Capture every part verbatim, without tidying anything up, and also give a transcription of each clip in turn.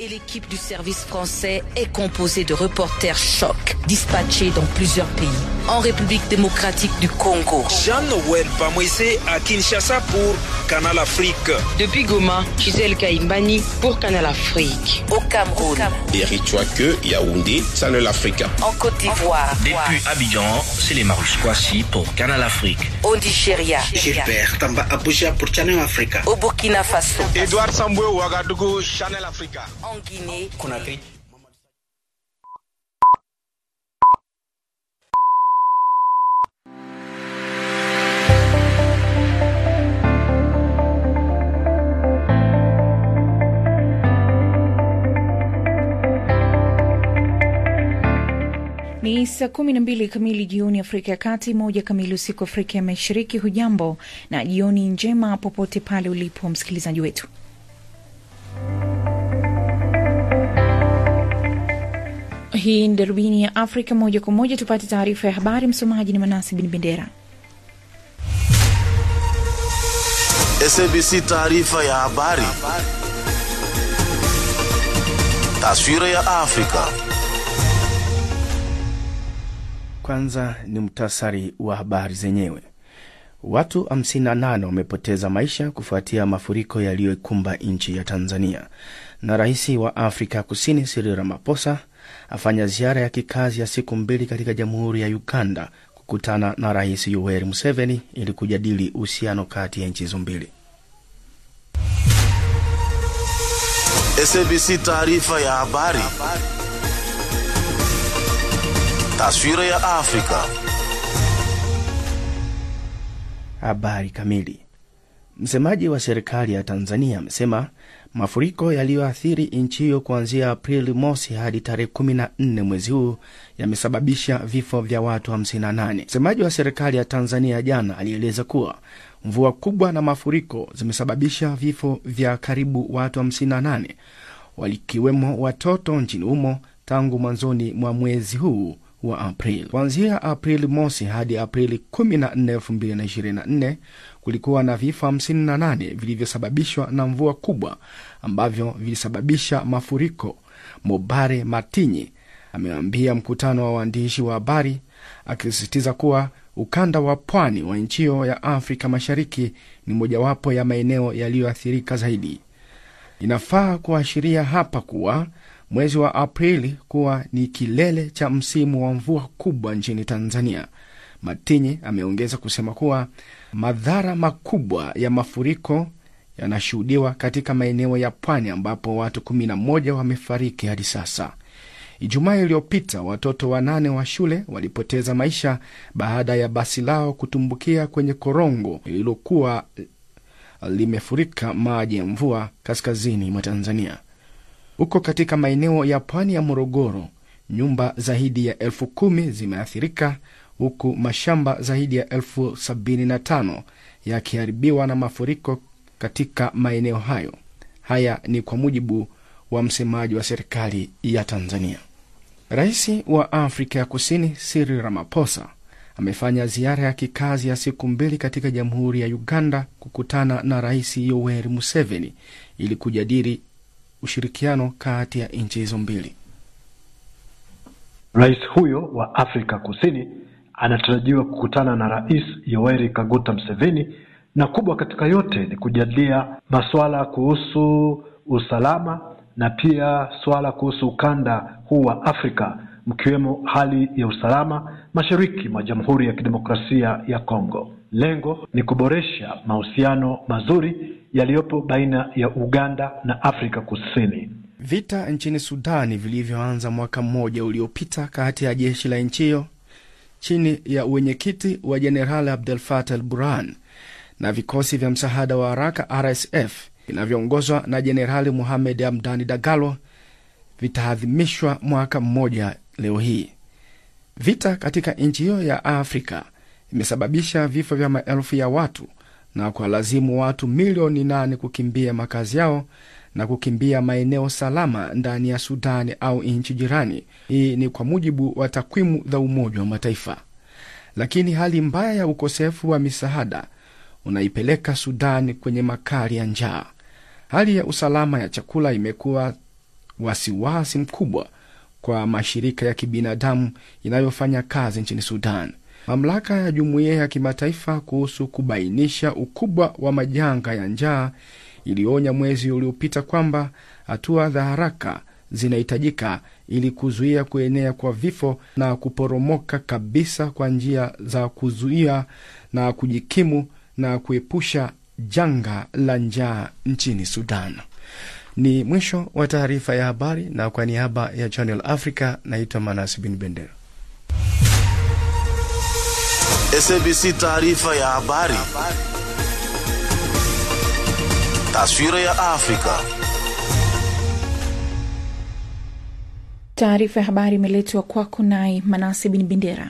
Et l'équipe du service français est composée de reporters chocs dispatchés dans plusieurs pays. En République démocratique du Congo, Jean-Noël Pamwese à Kinshasa pour Canal Afrique. Depuis Goma, Gisèle Kaimbani pour Canal Afrique. Au Cameroun, Eric Chouake, Yaoundé, Channel Africa. en Côte d'Ivoire, Depuis Abidjan, c'est les Marus Kwasi pour Canal Afrique. au Nigeria, Gilbert Tamba Abuja pour Channel Africa. au Burkina Faso, Edouard Samboué Ouagadougou, Channel Africa. en Guinée, Conakry. Ni saa kumi na mbili kamili jioni Afrika ya Kati, moja kamili usiku Afrika ya Mashariki. Hujambo na jioni njema popote pale ulipo msikilizaji wetu. Hii ni Darubini ya Afrika, moja kwa moja tupate taarifa ya habari. Msomaji ni Manasi bin Bendera. S A B C taarifa ya habari. Taswira ya Afrika. Kwanza ni mtasari wa habari zenyewe. Watu hamsini na nane wamepoteza maisha kufuatia mafuriko yaliyoikumba nchi ya Tanzania. Na rais wa Afrika Kusini Cyril Ramaphosa afanya ziara ya kikazi ya siku mbili katika Jamhuri ya Uganda kukutana na Rais Yoweri Museveni ili kujadili uhusiano kati ya nchi hizo mbili. S A B C taarifa ya habari. Taswira ya Afrika. Habari kamili. Msemaji wa serikali ya Tanzania amesema mafuriko yaliyoathiri nchi hiyo kuanzia Aprili mosi hadi tarehe kumi na nne mwezi huu yamesababisha vifo vya watu hamsini na nane. Msemaji wa serikali ya Tanzania jana alieleza kuwa mvua kubwa na mafuriko zimesababisha vifo vya karibu watu hamsini na nane, walikiwemo watoto nchini humo tangu mwanzoni mwa mwezi huu wa Aprili. Kuanzia Aprili mosi hadi Aprili kumi na nne elfu mbili na ishirini na nne kulikuwa na vifo hamsini na nane vilivyosababishwa na mvua kubwa ambavyo vilisababisha mafuriko. Mobare Matinyi ameambia mkutano wa waandishi wa habari akisisitiza kuwa ukanda wa pwani wa nchi hiyo ya Afrika Mashariki ni mojawapo ya maeneo yaliyoathirika zaidi. Inafaa kuashiria hapa kuwa mwezi wa Aprili kuwa ni kilele cha msimu wa mvua kubwa nchini Tanzania. Matinyi ameongeza kusema kuwa madhara makubwa ya mafuriko yanashuhudiwa katika maeneo ya pwani ambapo watu kumi na moja wamefariki hadi sasa. Ijumaa iliyopita watoto wanane wa shule walipoteza maisha baada ya basi lao kutumbukia kwenye korongo lililokuwa limefurika maji ya mvua kaskazini mwa Tanzania. Huko katika maeneo ya pwani ya Morogoro, nyumba zaidi ya elfu kumi zimeathirika, huku mashamba zaidi ya elfu sabini na tano yakiharibiwa na mafuriko katika maeneo hayo. Haya ni kwa mujibu wa msemaji wa serikali ya Tanzania. Rais wa Afrika ya Kusini Cyril Ramaphosa amefanya ziara ya kikazi ya siku mbili katika Jamhuri ya Uganda kukutana na Rais Yoweri Museveni ili kujadili ushirikiano kati ya nchi hizo mbili. Rais huyo wa Afrika Kusini anatarajiwa kukutana na Rais Yoweri Kaguta Museveni, na kubwa katika yote ni kujadilia masuala kuhusu usalama na pia swala kuhusu ukanda huu wa Afrika, mkiwemo hali ya usalama mashariki mwa Jamhuri ya Kidemokrasia ya Kongo. Lengo ni kuboresha mahusiano mazuri yaliyopo baina ya Uganda na Afrika Kusini. Vita nchini Sudani vilivyoanza mwaka mmoja uliopita kati ya jeshi la nchi hiyo chini ya uwenyekiti wa Jenerali Abdel Fattah al-Burhan na vikosi vya msaada wa haraka R S F vinavyoongozwa na Jenerali Mohamed Hamdan Dagalo vitaadhimishwa mwaka mmoja leo hii. Vita katika nchi hiyo ya Afrika imesababisha vifo vya maelfu ya watu na kwa lazimu watu milioni nane kukimbia makazi yao na kukimbia maeneo salama ndani ya Sudani au nchi jirani. Hii ni kwa mujibu wa takwimu za Umoja wa Mataifa. Lakini hali mbaya ya ukosefu wa misaada unaipeleka Sudani kwenye makali ya njaa. Hali ya usalama ya chakula imekuwa wasiwasi mkubwa kwa mashirika ya kibinadamu yanayofanya kazi nchini Sudan. Mamlaka ya jumuiya ya kimataifa kuhusu kubainisha ukubwa wa majanga ya njaa ilionya mwezi uliopita kwamba hatua za haraka zinahitajika ili kuzuia kuenea kwa vifo na kuporomoka kabisa kwa njia za kuzuia na kujikimu na kuepusha janga la njaa nchini Sudan. Ni mwisho wa taarifa ya habari, na kwa niaba ya Channel Africa naitwa Manasi bin Bendera. S A B C taarifa ya habari. Taswira ya Afrika. Taarifa ya habari imeletwa kwako naye Manasi bin Bendera.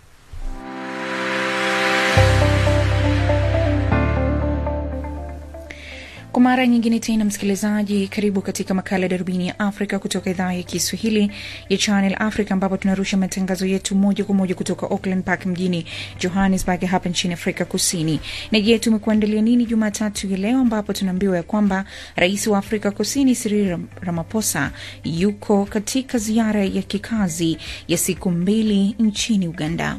Kwa mara nyingine tena, msikilizaji, karibu katika makala ya Darubini ya Afrika kutoka idhaa ya Kiswahili ya Channel Africa, ambapo tunarusha matangazo yetu moja kwa moja kutoka Auckland Park mjini Johannesburg hapa nchini Afrika Kusini. Na je, tumekuandalia nini Jumatatu ya leo, ambapo tunaambiwa ya kwamba Rais wa Afrika Kusini Cyril Ramaphosa yuko katika ziara ya kikazi ya siku mbili nchini Uganda.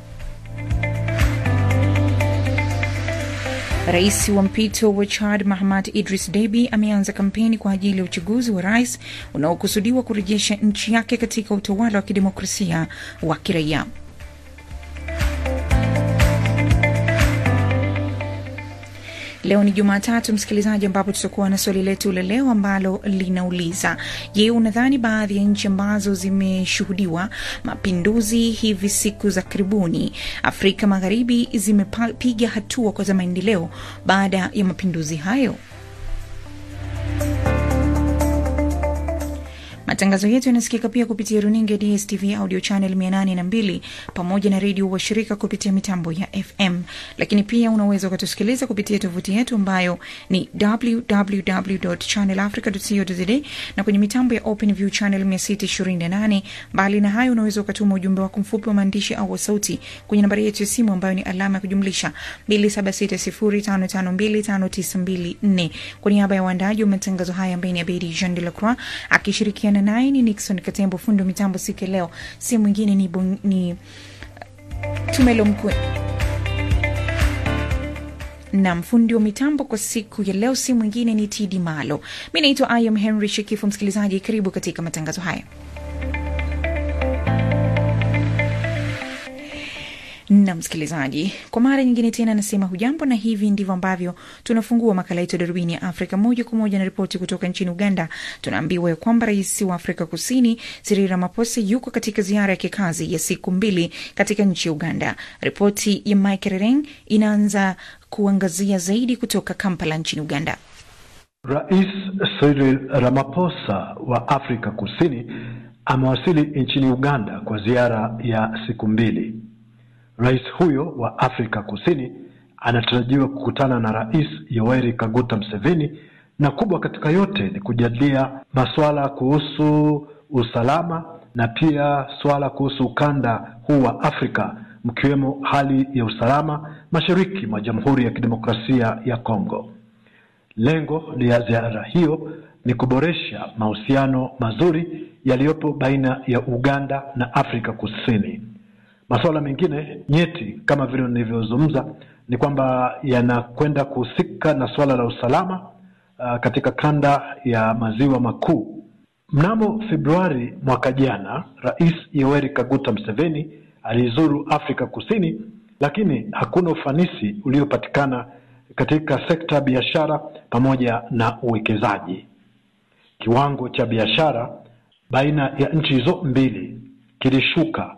Rais wa mpito wa Chad Mahamat Idris Deby ameanza kampeni kwa ajili ya uchaguzi wa rais unaokusudiwa kurejesha nchi yake katika utawala wa kidemokrasia wa kiraia. Leo ni Jumatatu, msikilizaji, ambapo tutakuwa na swali letu la leo ambalo linauliza: je, unadhani baadhi ya nchi ambazo zimeshuhudiwa mapinduzi hivi siku za karibuni Afrika Magharibi zimepiga hatua kwa za maendeleo baada ya mapinduzi hayo? Matangazo yetu yanasikika pia kupitia runinga D S T V audio channel mia nane na mbili pamoja na redio wa shirika kupitia mitambo ya F M. Lakini pia unaweza kutusikiliza kupitia tovuti yetu ambayo ni w w w dot channel africa dot co dot za na kwenye mitambo ya OpenView channel mia sita ishirini na nane. Mbali na hayo, unaweza kutuma ujumbe wako mfupi wa maandishi au wa sauti kwenye nambari yetu ya simu ambayo ni alama ya kujumlisha mbili saba sita sifuri tano tano mbili tano tisa mbili nne. Kwa niaba ya waandaji wa matangazo haya ambaye ni Abedi Jean de la Croix akishirikiana naye ni Nixon Katembo, fundo mitambo siku leo si mwingine ni, ni Tumelo Mkwe. Na mfundi wa mitambo kwa siku ya leo si mwingine ni T D Malo. Mimi naitwa I am Henry Shekifu. Msikilizaji, karibu katika matangazo haya. Na msikilizaji, kwa mara nyingine tena nasema hujambo, na hivi ndivyo ambavyo tunafungua makala yetu Darubini ya Afrika moja kwa moja na ripoti kutoka nchini Uganda. Tunaambiwa kwamba Rais wa Afrika Kusini Cyril Ramaphosa yuko katika ziara ya kikazi ya siku mbili katika nchi ya Uganda. Ripoti ya Mike Rereng inaanza kuangazia zaidi kutoka Kampala nchini Uganda. Rais Cyril Ramaphosa wa Afrika Kusini amewasili nchini Uganda kwa ziara ya siku mbili. Rais huyo wa Afrika Kusini anatarajiwa kukutana na Rais Yoweri Kaguta Museveni, na kubwa katika yote ni kujadiliana masuala kuhusu usalama na pia swala kuhusu ukanda huu wa Afrika, mkiwemo hali ya usalama mashariki mwa Jamhuri ya Kidemokrasia ya Kongo. Lengo la ziara hiyo ni kuboresha mahusiano mazuri yaliyopo baina ya Uganda na Afrika Kusini. Masuala mengine nyeti kama vile nilivyozungumza ni kwamba yanakwenda kuhusika na swala la usalama uh, katika kanda ya maziwa makuu. Mnamo Februari mwaka jana, Rais Yoweri Kaguta Museveni alizuru Afrika Kusini, lakini hakuna ufanisi uliopatikana katika sekta ya biashara pamoja na uwekezaji. Kiwango cha biashara baina ya nchi hizo mbili kilishuka,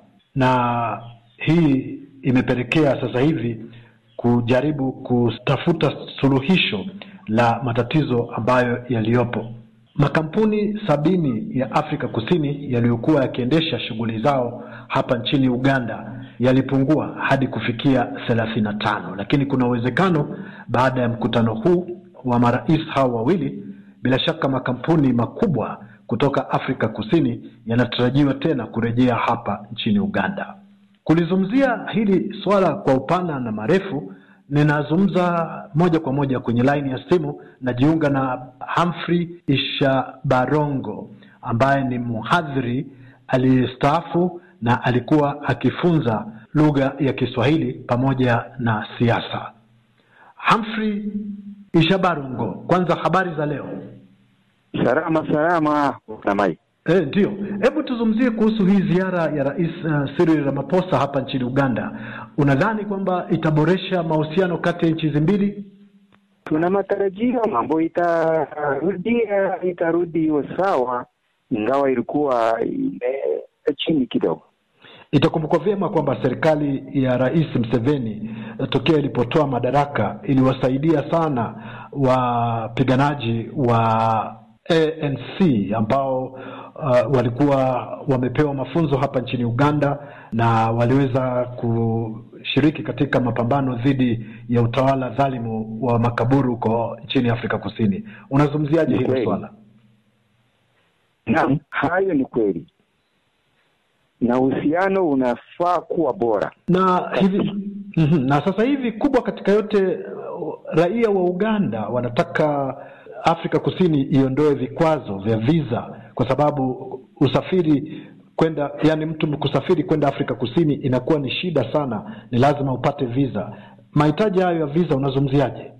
na hii imepelekea sasa hivi kujaribu kutafuta suluhisho la matatizo ambayo yaliyopo. Makampuni sabini ya Afrika Kusini yaliyokuwa yakiendesha shughuli zao hapa nchini Uganda yalipungua hadi kufikia thelathini na tano, lakini kuna uwezekano baada ya mkutano huu wa marais hao wawili, bila shaka makampuni makubwa kutoka Afrika Kusini yanatarajiwa tena kurejea hapa nchini Uganda. Kulizungumzia hili swala kwa upana na marefu, ninazungumza moja kwa moja kwenye line ya simu na jiunga na Humphrey Ishabarongo ambaye ni mhadhiri aliyestaafu na alikuwa akifunza lugha ya Kiswahili pamoja na siasa. Humphrey Ishabarungo, kwanza habari za leo? Salama salama na mai. Eh, ndio. Hebu tuzungumzie kuhusu hii ziara ya Rais uh, Cyril Ramaphosa hapa nchini Uganda. Unadhani kwamba itaboresha mahusiano kati ya nchi hizi mbili? Tuna matarajio mambo itarudi itarudi sawa, ingawa ilikuwa chini kidogo. Itakumbukwa vyema kwamba serikali ya Rais Museveni tokea ilipotoa madaraka iliwasaidia sana wapiganaji wa A N C ambao uh, walikuwa wamepewa mafunzo hapa nchini Uganda na waliweza kushiriki katika mapambano dhidi ya utawala dhalimu wa makaburu huko nchini Afrika Kusini. Unazungumziaje hili swala? Naam, hayo ni kweli. Na uhusiano unafaa kuwa bora. Na hivi na sasa hivi kubwa katika yote, raia wa Uganda wanataka Afrika Kusini iondoe vikwazo vya visa, kwa sababu usafiri kwenda, yani mtu kusafiri kwenda Afrika Kusini inakuwa ni shida sana, ni lazima upate visa. Mahitaji hayo ya visa unazungumziaje?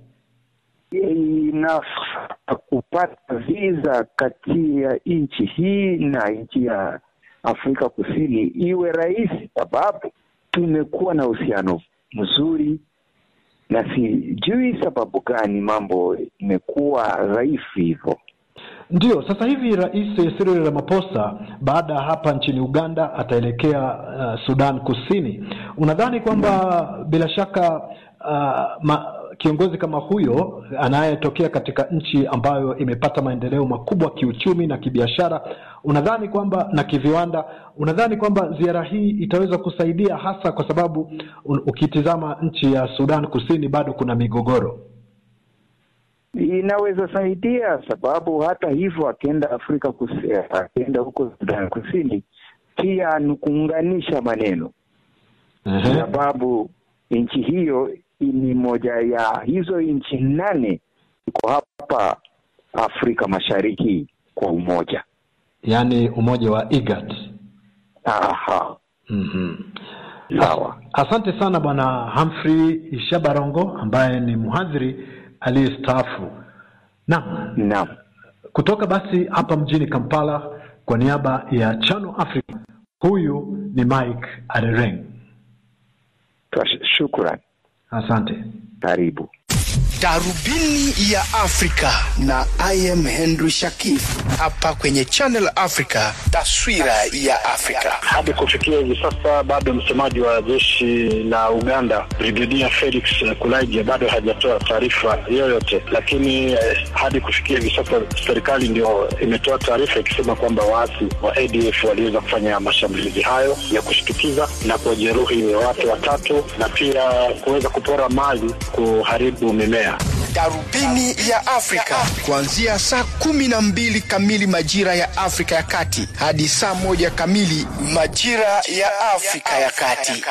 Inafaa kupata visa kati ya nchi hii na nchi ya Afrika Kusini iwe rahisi, sababu tumekuwa na uhusiano mzuri na sijui sababu gani mambo imekuwa dhaifu hivyo. Ndio, sasa hivi Rais Cyril Ramaphosa baada hapa nchini Uganda ataelekea uh, Sudan Kusini. Unadhani kwamba bila shaka uh, ma, kiongozi kama huyo anayetokea katika nchi ambayo imepata maendeleo makubwa kiuchumi na kibiashara, unadhani kwamba na kiviwanda, unadhani kwamba ziara hii itaweza kusaidia, hasa kwa sababu ukitizama nchi ya Sudan Kusini bado kuna migogoro? Inaweza saidia, sababu hata hivyo akienda Afrika Kusini, akienda huko Sudan Kusini pia ni kuunganisha maneno. Uh-huh. Sababu nchi hiyo ni moja ya hizo nchi nane iko hapa Afrika Mashariki kwa umoja. Yaani umoja wa I G A D. Aha. Mhm. Sawa. Asante sana Bwana Humphrey Ishabarungo ambaye ni mhadhiri aliyestaafu. Naam. Naam. Kutoka basi hapa mjini Kampala kwa niaba ya Channel Africa, huyu ni Mike Arereng. Shukrani. Asante. Karibu. Darubini ya Afrika na I am Henry Shakif hapa kwenye Channel Africa, taswira ya Afrika. Hadi kufikia hivi sasa bado msemaji wa jeshi la Uganda Brigadier Felix Kulaije bado hajatoa taarifa yoyote, lakini eh, hadi kufikia hivi sasa serikali ndio imetoa taarifa ikisema kwamba waasi wa A D F waliweza kufanya mashambulizi hayo ya kushtukiza na kujeruhi watu watatu na pia kuweza kupora mali, kuharibu mimea. Darubini ya Afrika kuanzia saa kumi na mbili kamili majira ya Afrika ya Kati hadi saa moja kamili majira ya Afrika ya Kati.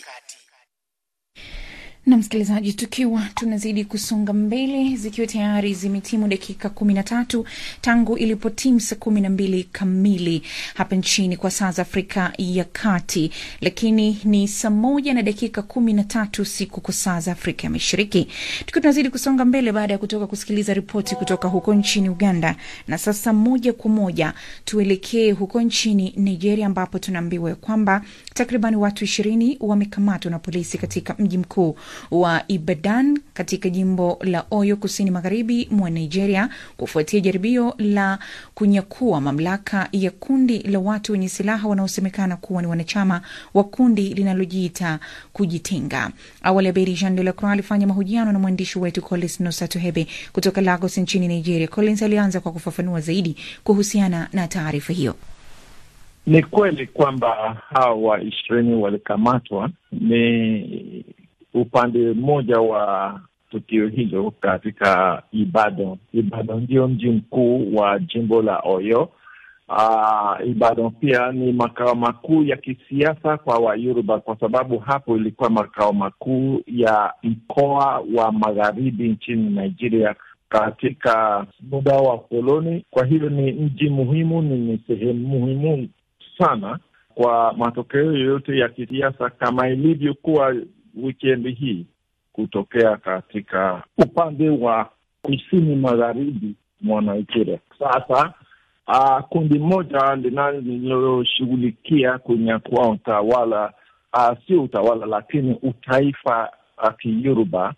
Na msikilizaji, tukiwa tunazidi kusonga mbele, zikiwa tayari zimetimu dakika kumi na tatu tangu ilipotimu saa kumi na mbili kamili hapa nchini kwa saa za Afrika ya Kati, lakini ni saa moja na dakika kumi na tatu siku kwa saa za Afrika ya Mashariki. Tukiwa tunazidi kusonga mbele baada ya kutoka kusikiliza ripoti kutoka huko nchini Uganda, na sasa moja kwa moja tuelekee huko nchini Nigeria, ambapo tunaambiwa kwamba takriban watu ishirini wamekamatwa na polisi katika mji mkuu wa Ibadan katika jimbo la Oyo kusini magharibi mwa Nigeria kufuatia jaribio la kunyakua mamlaka ya kundi la watu wenye silaha wanaosemekana kuwa ni wanachama wa kundi linalojiita kujitenga. Awali Abedi Jean de la Croix alifanya mahojiano na mwandishi wetu Collins Nosatuhebe kutoka Lagos nchini Nigeria. Collins alianza kwa kufafanua zaidi kuhusiana na taarifa hiyo. Ni kweli kwamba hawa ishirini walikamatwa. Ni upande mmoja wa tukio hilo katika Ibadan. Ibadan ndio mji mkuu wa jimbo la Oyo. Uh, Ibadan pia ni makao makuu ya kisiasa kwa Wayoruba, kwa sababu hapo ilikuwa makao makuu ya mkoa wa magharibi nchini Nigeria katika muda wa koloni. Kwa hiyo ni mji muhimu, ni sehemu muhimu sana kwa matokeo yoyote ya kisiasa, kama ilivyokuwa wikendi hii kutokea katika upande wa kusini magharibi mwa Nigeria. Sasa uh, kundi moja linaloshughulikia kunyakua utawala, uh, sio utawala lakini utaifa wa Kiyoruba,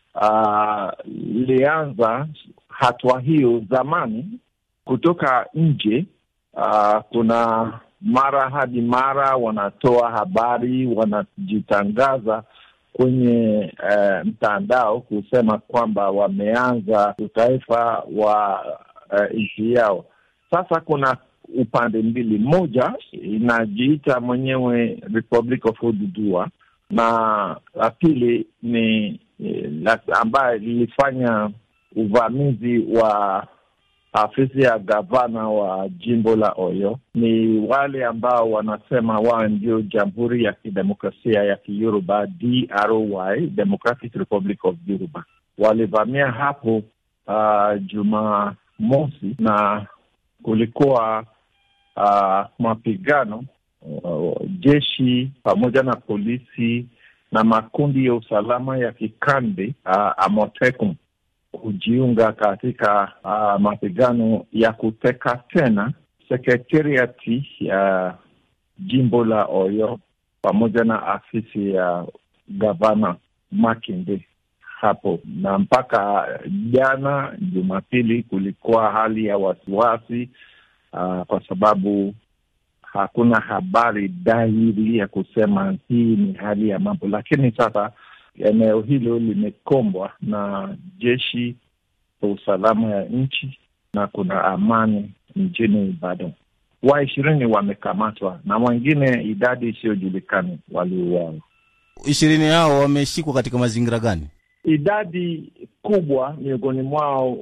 uh, lianza hatua hiyo zamani kutoka nje. Uh, kuna mara hadi mara wanatoa habari, wanajitangaza kwenye uh, mtandao kusema kwamba wameanza utaifa wa uh, nchi yao. Sasa kuna upande mbili, moja inajiita mwenyewe Republic of Oduduwa, na la pili ni ambaye lilifanya uvamizi wa afisi ya gavana wa jimbo la Oyo. Ni wale ambao wanasema wao ndio Jamhuri ya Kidemokrasia ya Kiyoruba, D R O Y, Democratic Republic of Yoruba. Walivamia hapo uh, Juma mosi, na kulikuwa uh, mapigano, uh, jeshi pamoja na polisi na makundi ya usalama ya kikande uh, Amotekum kujiunga katika uh, mapigano ya kuteka tena sekretariati ya jimbo la Oyo pamoja na afisi ya gavana Makinde hapo. Na mpaka jana Jumapili kulikuwa hali ya wasiwasi uh, kwa sababu hakuna habari dhahiri ya kusema hii ni hali ya mambo. Lakini sasa eneo hilo limekombwa na jeshi kwa usalama ya nchi na kuna amani mjini Ibadan. Wa ishirini wamekamatwa na wengine idadi isiyojulikana waliuawa. Ishirini hao wameshikwa katika mazingira gani? Idadi kubwa miongoni mwao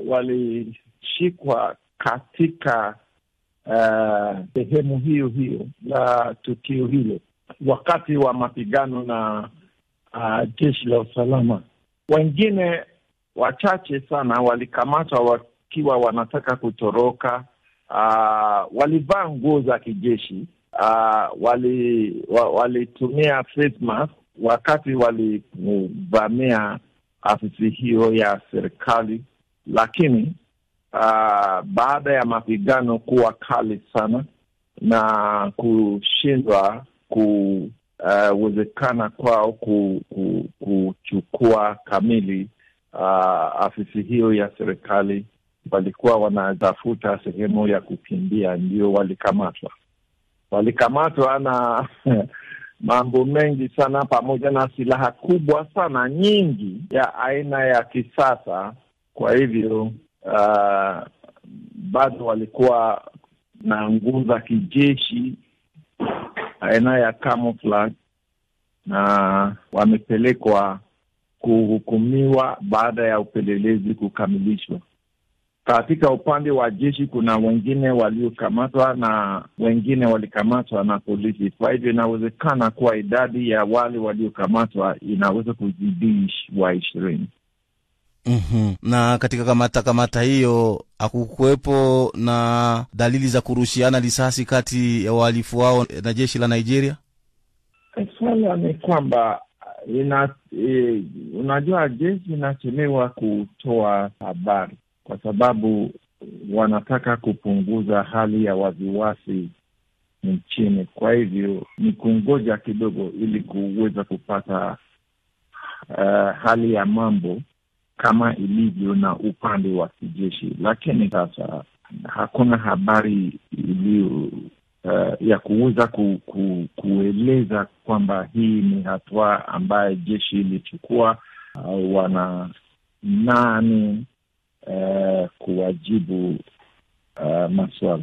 walishikwa katika sehemu uh, hiyo hiyo la tukio hilo wakati wa mapigano na uh, jeshi la usalama. Wengine wachache sana walikamatwa wakiwa wanataka kutoroka. Uh, walivaa nguo za kijeshi, uh, wali wa, walitumia face mask wakati walivamia afisi hiyo ya serikali. Lakini uh, baada ya mapigano kuwa kali sana na kushindwa kuwezekana uh, kwao ku, ku, kuchukua kamili uh, afisi hiyo ya serikali, walikuwa wanatafuta sehemu ya kukimbia, ndio walikamatwa. Walikamatwa na mambo mengi sana, pamoja na silaha kubwa sana nyingi ya aina ya kisasa. Kwa hivyo uh, bado walikuwa na nguvu za kijeshi aina ya camouflage, na wamepelekwa kuhukumiwa baada ya upelelezi kukamilishwa. Katika upande wa jeshi kuna wengine waliokamatwa na wengine walikamatwa na polisi. Kwa hivyo inawezekana kuwa idadi ya wale waliokamatwa inaweza kuzidi wa ishirini. Mhm. Na katika kamata kamata hiyo hakukuwepo na dalili za kurushiana risasi kati ya wahalifu wao na jeshi la Nigeria? Swala ni kwamba ina e, unajua jeshi inachelewa kutoa habari kwa sababu wanataka kupunguza hali ya wasiwasi nchini. Kwa hivyo ni kungoja kidogo ili kuweza kupata uh, hali ya mambo kama ilivyo na upande wa kijeshi. Lakini sasa hakuna habari iliyo uh, ya kuweza ku, ku, kueleza kwamba hii ni hatua ambaye jeshi ilichukua, uh, wana nani Uh, kuwajibu uh, maswala.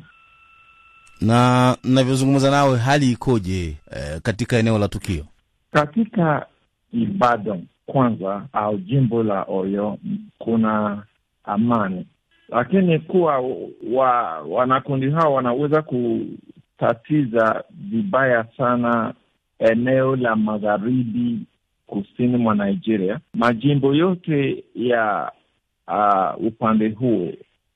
Na ninavyozungumza nawe, hali ikoje uh, katika eneo la tukio? Katika Ibadan kwanza au jimbo la Oyo kuna amani, lakini kuwa wa, wanakundi hao wanaweza kutatiza vibaya sana eneo la magharibi kusini mwa Nigeria. Majimbo yote ya uh, upande huo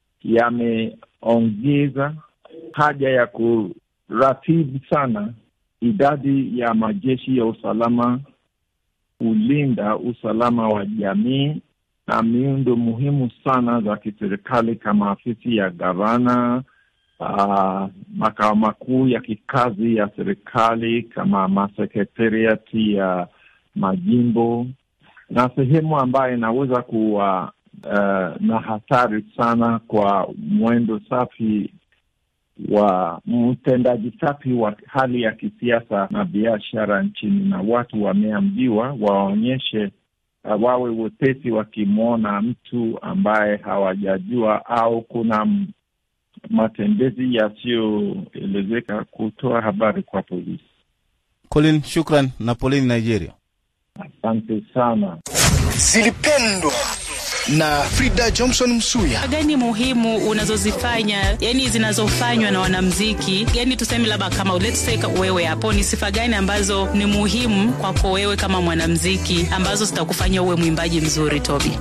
yameongeza haja ya kuratibu sana idadi ya majeshi ya usalama kulinda usalama wa jamii na miundo muhimu sana za kiserikali kama afisi ya gavana, uh, makao makuu ya kikazi ya serikali kama masekretariati ya majimbo, na sehemu ambayo inaweza kuwa uh, na hatari sana kwa mwendo safi wa mtendaji safi wa hali ya kisiasa na biashara nchini, na watu wameambiwa waonyeshe uh, wawe wepesi wakimwona mtu ambaye hawajajua au kuna matembezi yasiyoelezeka kutoa habari kwa polisi. Colin, shukran na poleni Nigeria. Asante sana. Zilipendwa na Frida Johnson Msuya. Gani muhimu unazozifanya, yani zinazofanywa na wanamuziki? Yani tuseme labda kama let's say wewe hapo, ni sifa gani ambazo ni muhimu kwako wewe kama mwanamuziki ambazo zitakufanya uwe mwimbaji mzuri, Toby?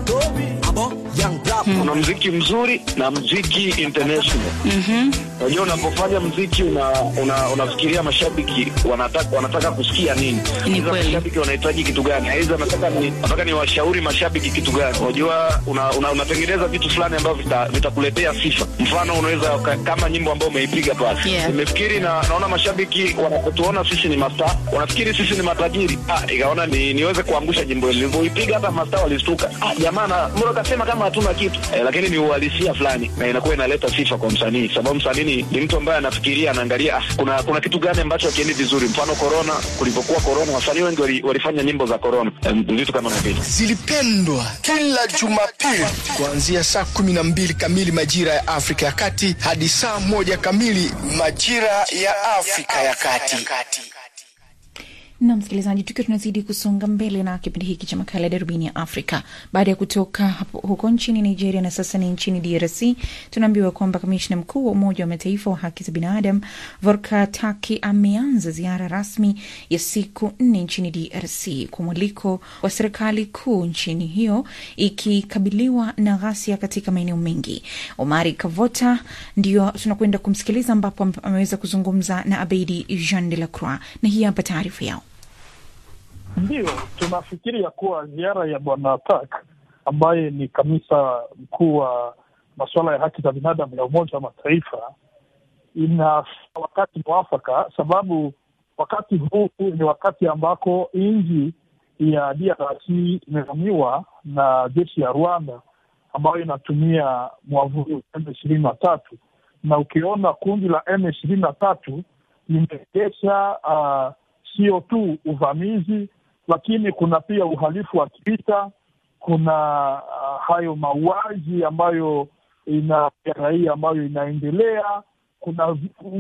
Hmm. Kuna muziki mzuri na muziki international. Mhm. Unajua unapofanya muziki una, una unafikiria mashabiki wanataka wanataka kusikia nini? Ni kweli. Mashabiki wanahitaji kitu gani? Aidha nataka ni nataka ni washauri mashabiki kitu gani? Unajua una, una, unatengeneza vitu fulani ambavyo vitakuletea vita sifa. Mfano unaweza kama nyimbo ambayo umeipiga pale. Yeah. Nimefikiri na naona mashabiki wanapotuona sisi ni mastaa, wanafikiri sisi ni matajiri. Ah, ikaona ni niweze kuangusha nyimbo ile. Nilipoipiga hata mastaa walistuka. Ah, jamaa mbona kasema kama hatuna kitu. Eh, lakini ni uhalisia fulani na inakuwa inaleta sifa kwa msanii. Sababu msanii ni, ni mtu ambaye anafikiria, anaangalia ah, kuna kuna kitu gani ambacho kiende vizuri. Mfano corona, kulipokuwa corona wasanii wengi wali, walifanya nyimbo za corona. Vitu kama hivyo. Zilipendwa kila Jumapili kuanzia saa kumi na mbili kamili majira ya Afrika ya Kati hadi saa moja kamili majira ya Afrika ya Kati. Na msikilizaji, tukiwa tunazidi kusonga mbele na kipindi hiki cha makala ya Darubini ya Afrika, baada ya kutoka hapo huko nchini Nigeria na sasa ni nchini D R C, tunaambiwa kwamba kamishna mkuu wa Umoja wa Mataifa wa haki za binadamu Volker Turk ameanza ziara rasmi ya siku nne nchini D R C kwa mwaliko wa serikali kuu nchini hiyo ikikabiliwa na ghasia katika maeneo mengi. Omari Kavota ndio tunakwenda kumsikiliza, ambapo ameweza kuzungumza na Abedi Jean de la Croix, na hii hapa taarifa yao. Ndio, tunafikiri ya kuwa ziara ya Bwana Turk ambaye ni kamisa mkuu wa masuala ya haki za binadamu ya Umoja wa Mataifa ina wakati mwafaka, sababu wakati huu ni wakati ambako nchi ya D R C imevamiwa na jeshi ya Rwanda ambayo inatumia mwavuli M ishirini na tatu, na ukiona kundi la M ishirini na tatu limeendesha uh, sio tu uvamizi, lakini kuna pia uhalifu wa kivita, kuna uh, hayo mauaji ambayo ina raia ambayo inaendelea, kuna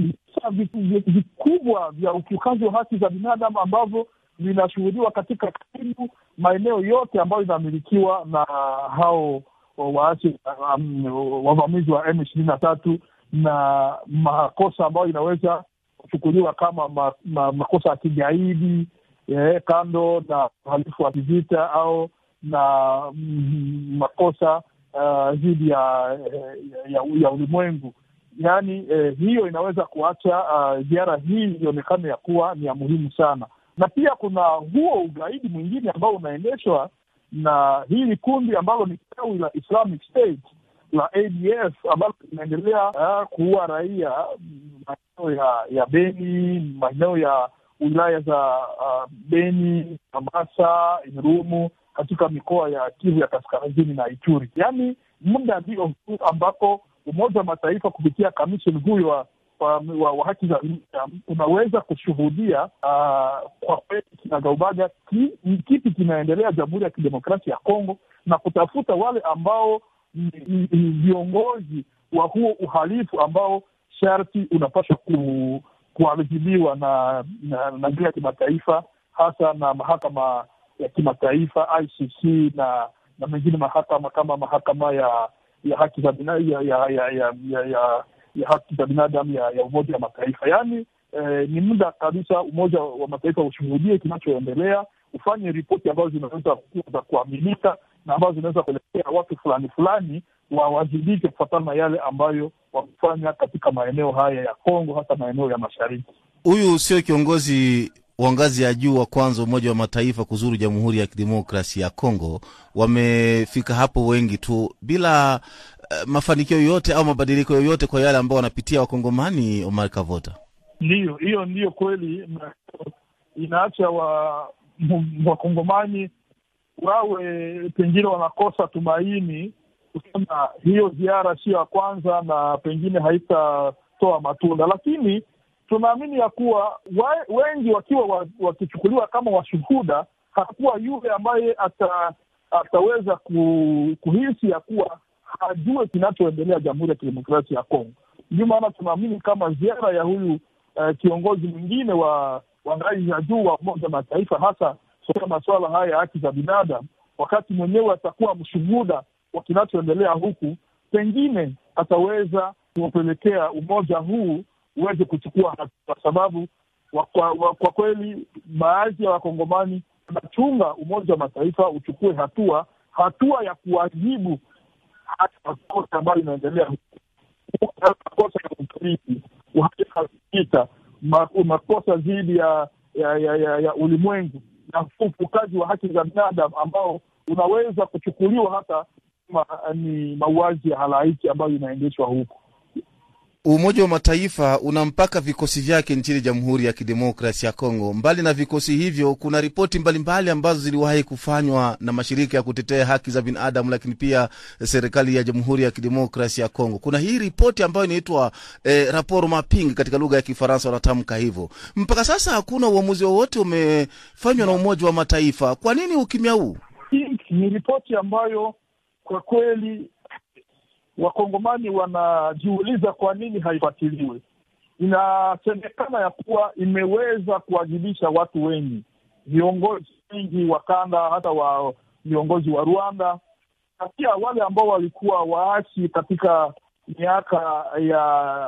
vikubwa vya ukiukaji wa haki za binadamu ambavyo vinashuhudiwa katika karibu maeneo yote ambayo inamilikiwa na hao waasi um, wavamizi wa M ishirini na tatu, na makosa ambayo inaweza kuchukuliwa kama ma, ma, makosa ya kigaidi, eh, kando na uhalifu wa kivita au na mm, makosa dhidi uh, ya, ya, ya ulimwengu. Yaani eh, hiyo inaweza kuacha ziara uh, hii ionekane ya kuwa ni ya muhimu sana. Na pia kuna huo ugaidi mwingine ambao unaendeshwa na hili kundi ambalo ni tawi la Islamic State la A D F ambalo linaendelea uh, kuua raia maeneo ya, ya Beni, maeneo ya wilaya za uh, Beni, Mombasa, Irumu, katika mikoa ya Kivu ya Kaskazini na Ituri. Yaani muda ndio ambako Umoja wa Mataifa kupitia kamisheni huyo wa, wa, wa, wa haki za binadamu unaweza kushuhudia uh, kwa kweli kinagaubaga ki, kipi kinaendelea Jamhuri ya Kidemokrasia ya Kongo, na kutafuta wale ambao ni viongozi wa huo uhalifu ambao sharti unapaswa ku, kuadhibiwa na na, na na ya kimataifa, hasa na mahakama ya kimataifa I C C na na mengine mahakama kama mahakama ya ya haki za binadamu ya ya ya ya, ya, ya, ya haki za binadamu ya, ya Umoja wa Mataifa. Yaani eh, ni muda kabisa Umoja wa Mataifa ushuhudie kinachoendelea, ufanye ripoti ambazo zinaweza kuwa za kuaminika na ambazo zinaweza kupelekea watu fulani fulani wawajibike kufuatana na yale ambayo wamefanya katika maeneo haya ya Kongo, hata maeneo ya mashariki. Huyu sio kiongozi wa ngazi ya juu wa kwanza Umoja wa Mataifa kuzuru Jamhuri ya Kidemokrasia ya Kongo. Wamefika hapo wengi tu bila uh, mafanikio yoyote au mabadiliko yoyote kwa yale ambao wanapitia Wakongomani. Omar Kavota: Ndiyo, hiyo ndiyo kweli, inaacha wa Wakongomani wawe pengine wanakosa tumaini kusema hiyo ziara sio ya kwanza na pengine haitatoa matunda, lakini tunaamini ya kuwa wengi wakiwa wakichukuliwa kama washuhuda, hakuwa yule ambaye ata, ataweza kuhisi ya kuwa hajue kinachoendelea Jamhuri ya Kidemokrasia ya Kongo. Ndio maana tunaamini kama ziara ya huyu uh, kiongozi mwingine wa wa ngazi ya juu wa Umoja wa Mataifa, hasa kwa masuala haya ya haki za binadamu, wakati mwenyewe atakuwa mshuhuda wa kinachoendelea huku, pengine ataweza kupelekea umoja huu uweze kuchukua hatua, kwa sababu wa, kwa, wa, kwa kweli baadhi ya Wakongomani wanachunga Umoja wa Mataifa uchukue hatua hatua ya kuwajibu hata makosa ambayo inaendelea huku, makosa ya usaliti, uhalifu, makosa dhidi ya ya, ya, ya, ya ulimwengu na ukiukaji wa haki za binadamu ambao unaweza kuchukuliwa hata ma, ni mauaji ya halaiki ambayo inaendeshwa huko. Umoja wa Mataifa unampaka vikosi vyake nchini Jamhuri ya Kidemokrasia ya Kongo. Mbali na vikosi hivyo, kuna ripoti mbalimbali ambazo ziliwahi kufanywa na mashirika ya kutetea haki za binadamu, lakini pia serikali ya Jamhuri ya Kidemokrasia ya Kongo. Kuna hii ripoti ambayo inaitwa eh, rapport mapping katika lugha ya Kifaransa wanatamka hivyo. Mpaka sasa hakuna uamuzi wowote umefanywa na Umoja wa Mataifa. Kwa nini ukimya huu? Hii ni ripoti ambayo kwa kweli Wakongomani wanajiuliza kwa nini haifuatiliwe. Inasemekana ya kuwa imeweza kuwajibisha watu wengi, viongozi wengi wa kanda, hata wa viongozi wa Rwanda, na pia wale ambao walikuwa waasi katika miaka ya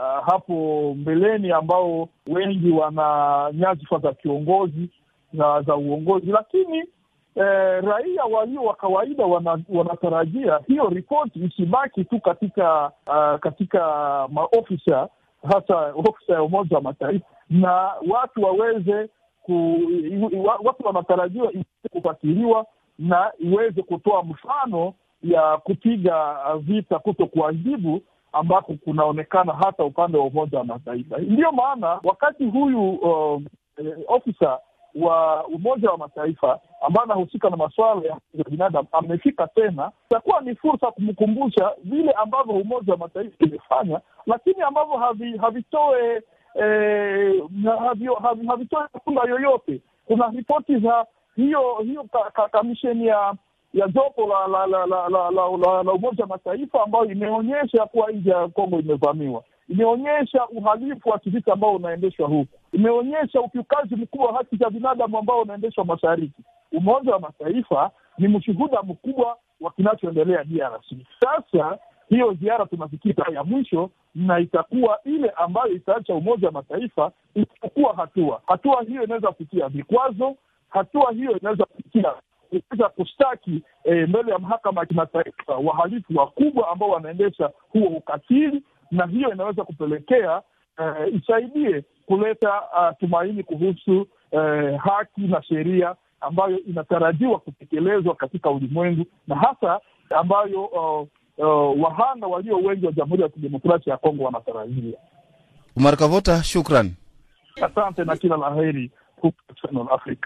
hapo mbeleni, ambao wengi wana nyadhifa za kiongozi na za uongozi. Lakini Eh, raia walio wa kawaida wanatarajia wana hiyo ripoti isibaki tu katika uh, katika maofisa, hasa ofisa ya Umoja wa Mataifa, na watu waweze ku, watu wanatarajiwa kufuatiliwa na iweze kutoa mfano ya kupiga vita kuto kuadhibu ambako kunaonekana hata upande wa Umoja wa Mataifa. Ndiyo maana wakati huyu uh, eh, ofisa wa Umoja wa Mataifa ambaye anahusika na masuala ya haki za binadamu amefika tena, itakuwa ni fursa kumkumbusha vile ambavyo Umoja wa Mataifa imefanya, lakini ambavyo havi, havitoe eh, havio, havi, havitoe matunda yoyote. Kuna ripoti za hiyo hiyo kamisheni ya ya jopo la la la la la, la, la, la Umoja wa Mataifa ambayo imeonyesha kuwa nchi ya Kongo imevamiwa, imeonyesha uhalifu wa kivita ambao unaendeshwa huku, imeonyesha ukiukaji mkubwa wa haki za binadamu ambao unaendeshwa mashariki. Umoja wa Mataifa ni mshuhuda mkubwa wa kinachoendelea D R C. Sasa hiyo ziara tunafikita ya mwisho, na itakuwa ile ambayo itaacha Umoja wa Mataifa ichukua hatua. Hatua hiyo inaweza kufikia vikwazo, hatua hiyo inaweza kufikia inaweza kustaki e, mbele ya mahakama ya kimataifa wahalifu wakubwa ambao wanaendesha huo ukatili, na hiyo inaweza kupelekea uh, isaidie kuleta uh, tumaini kuhusu uh, haki na sheria ambayo inatarajiwa kutekelezwa katika ulimwengu, na hasa ambayo uh, uh, wahanga walio wengi wa Jamhuri ya Kidemokrasia ya Kongo wanatarajia. Omar Kavota, shukran. Asante na kila laheri huko Channel Africa.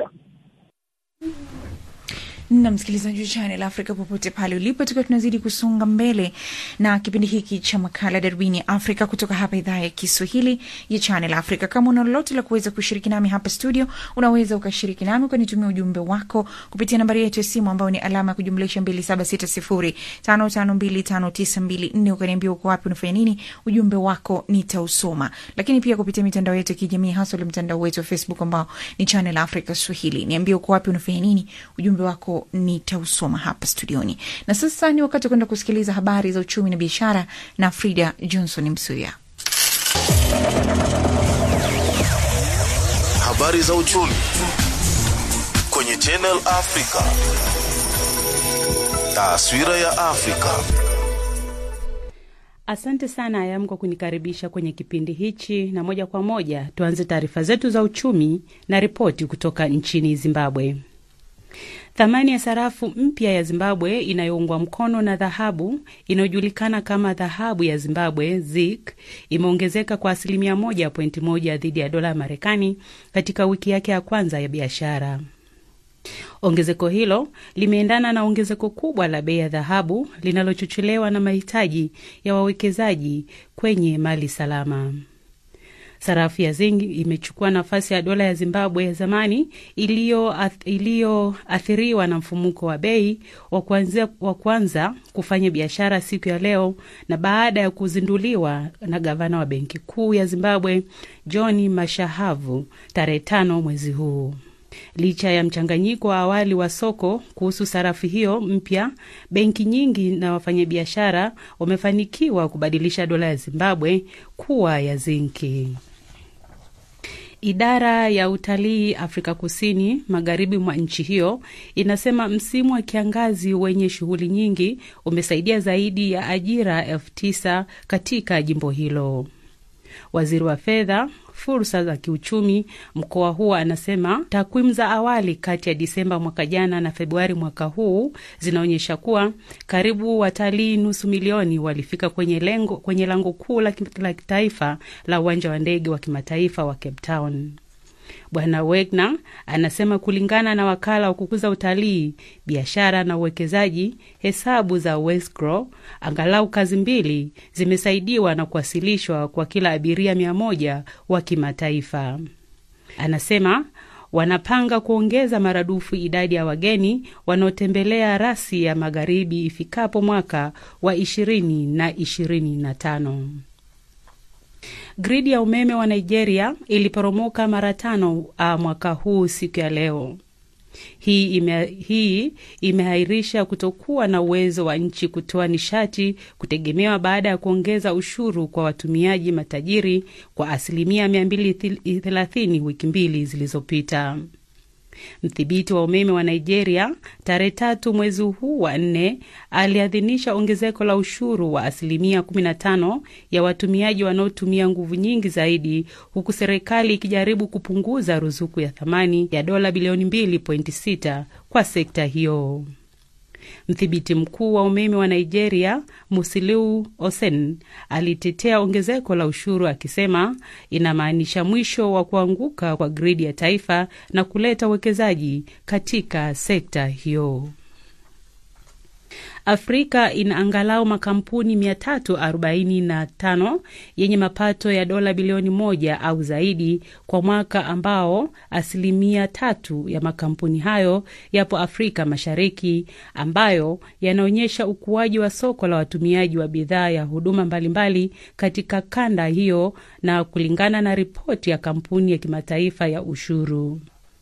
Na msikilizaji wa Channel Africa popote pale ulipo, tukiwa tunazidi kusonga mbele na kipindi hiki cha makala Darubini ya Afrika kutoka hapa idhaa ya Kiswahili ya Channel Africa. Kama una lolote la kuweza kushiriki nami hapa studio, unaweza ukashiriki nami kwa nitumia ujumbe wako kupitia nambari yetu ya simu ambayo ni alama ya kujumlisha mbili saba sita sifuri tano tano mbili tano tisa mbili nne. Ukaniambia uko wapi, unafanya nini, ujumbe wako nitausoma. Lakini pia kupitia mitandao yetu ya kijamii, hasa ile mtandao wetu wa Facebook ambao ni Channel Africa Swahili. Niambie uko wapi, unafanya nini, ujumbe wako nitausoma hapa studioni. Na sasa ni wakati kwenda kusikiliza habari za uchumi na biashara na Frida Johnson Msuya. Habari za uchumi kwenye Channel Africa. Taswira ya Afrika. Asante sana Ayam kwa kunikaribisha kwenye kipindi hichi, na moja kwa moja tuanze taarifa zetu za uchumi na ripoti kutoka nchini Zimbabwe. Thamani ya sarafu mpya ya Zimbabwe inayoungwa mkono na dhahabu inayojulikana kama dhahabu ya Zimbabwe Z I C imeongezeka kwa asilimia moja pointi moja dhidi ya dola ya Marekani katika wiki yake ya kwanza ya biashara. Ongezeko hilo limeendana na ongezeko kubwa la bei ya dhahabu linalochochelewa na mahitaji ya wawekezaji kwenye mali salama. Sarafu ya zinc imechukua nafasi ya dola ya Zimbabwe ya zamani iliyoathiriwa na mfumuko wa bei wa kwanza wa kwanza kufanya biashara siku ya leo, na baada ya kuzinduliwa na gavana wa Benki Kuu ya Zimbabwe John Mashahavu tarehe tano mwezi huu. Licha ya mchanganyiko wa awali wa soko kuhusu sarafu hiyo mpya, benki nyingi na wafanyabiashara wamefanikiwa kubadilisha dola ya Zimbabwe kuwa ya zinki. Idara ya utalii Afrika Kusini magharibi mwa nchi hiyo inasema msimu wa kiangazi wenye shughuli nyingi umesaidia zaidi ya ajira elfu tisa katika jimbo hilo. Waziri wa fedha, fursa za kiuchumi mkoa huu anasema takwimu za awali kati ya Disemba mwaka jana na Februari mwaka huu zinaonyesha kuwa karibu watalii nusu milioni walifika kwenye lengo kwenye lango kuu la kitaifa la uwanja wa ndege wa kimataifa wa Cape Town. Bwana Wegner anasema kulingana na wakala wa kukuza utalii, biashara na uwekezaji, hesabu za Westgrow, angalau kazi mbili zimesaidiwa na kuwasilishwa kwa kila abiria mia moja wa kimataifa. Anasema wanapanga kuongeza maradufu idadi ya wageni wanaotembelea rasi ya magharibi ifikapo mwaka wa ishirini na ishirini na tano. Gridi ya umeme wa Nigeria iliporomoka mara tano uh, mwaka huu siku ya leo. Hii ime, hii imehairisha kutokuwa na uwezo wa nchi kutoa nishati kutegemewa baada ya kuongeza ushuru kwa watumiaji matajiri kwa asilimia mia mbili thelathini wiki mbili zilizopita. Mthibiti wa umeme wa Nigeria tarehe tatu mwezi huu wa nne aliadhinisha ongezeko la ushuru wa asilimia kumi na tano ya watumiaji wanaotumia nguvu nyingi zaidi, huku serikali ikijaribu kupunguza ruzuku ya thamani ya dola bilioni mbili pointi sita kwa sekta hiyo. Mthibiti mkuu wa umeme wa Nigeria, Musiliu Osen, alitetea ongezeko la ushuru akisema inamaanisha mwisho wa kuanguka kwa gridi ya taifa na kuleta uwekezaji katika sekta hiyo. Afrika ina angalau makampuni mia tatu arobaini na tano yenye mapato ya dola bilioni moja au zaidi kwa mwaka, ambao asilimia tatu ya makampuni hayo yapo Afrika Mashariki, ambayo yanaonyesha ukuaji wa soko la watumiaji wa bidhaa ya huduma mbalimbali katika kanda hiyo, na kulingana na ripoti ya kampuni ya kimataifa ya ushuru.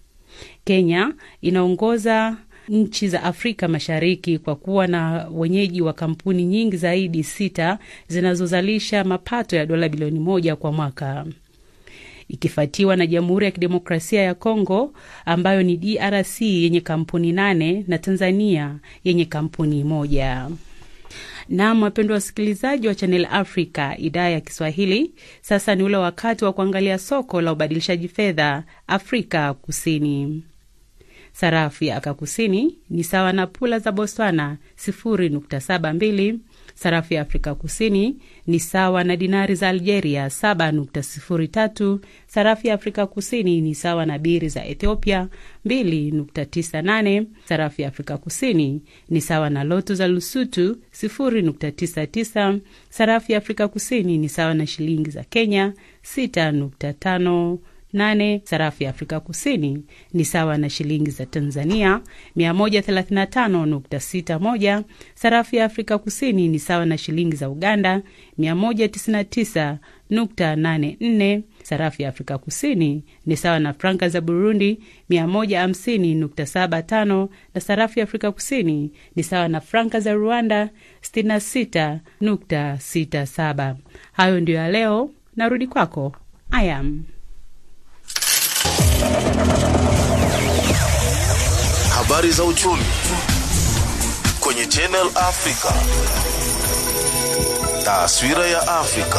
Kenya inaongoza nchi za Afrika Mashariki kwa kuwa na wenyeji wa kampuni nyingi zaidi sita zinazozalisha mapato ya dola bilioni moja kwa mwaka, ikifuatiwa na Jamhuri ya Kidemokrasia ya Kongo ambayo ni D R C yenye kampuni nane na Tanzania yenye kampuni moja. Na wapendwa wasikilizaji wa Channel Africa idhaa ya Kiswahili, sasa ni ule wakati wa kuangalia soko la ubadilishaji fedha Afrika Kusini. Sarafu ya Afrika Kusini ni sawa na pula za Botswana sifuri nukta saba mbili. Sarafu ya Afrika Kusini ni sawa na dinari za Algeria saba nukta sifuri tatu. Sarafu ya Afrika Kusini ni sawa na biri za Ethiopia mbili nukta tisa nane. Sarafu ya Afrika Kusini ni sawa na lotu za Lesotho sifuri nukta tisa tisa. Sarafu ya Afrika Kusini ni sawa na shilingi za Kenya sita nukta tano nane. Sarafu ya Afrika Kusini ni sawa na shilingi za Tanzania mia moja thelathini na tano nukta sita moja. Sarafu ya Afrika Kusini ni sawa na shilingi za Uganda mia moja tisini na tisa nukta nane nne. Sarafu ya Afrika Kusini ni sawa na franka za Burundi mia moja hamsini nukta saba tano, na sarafu ya Afrika Kusini ni sawa na franka za Rwanda sitini na sita nukta sita saba. Hayo ndio ya leo, narudi kwako Ayam. Habari za uchumi kwenye Channel Africa. Taswira ya Afrika.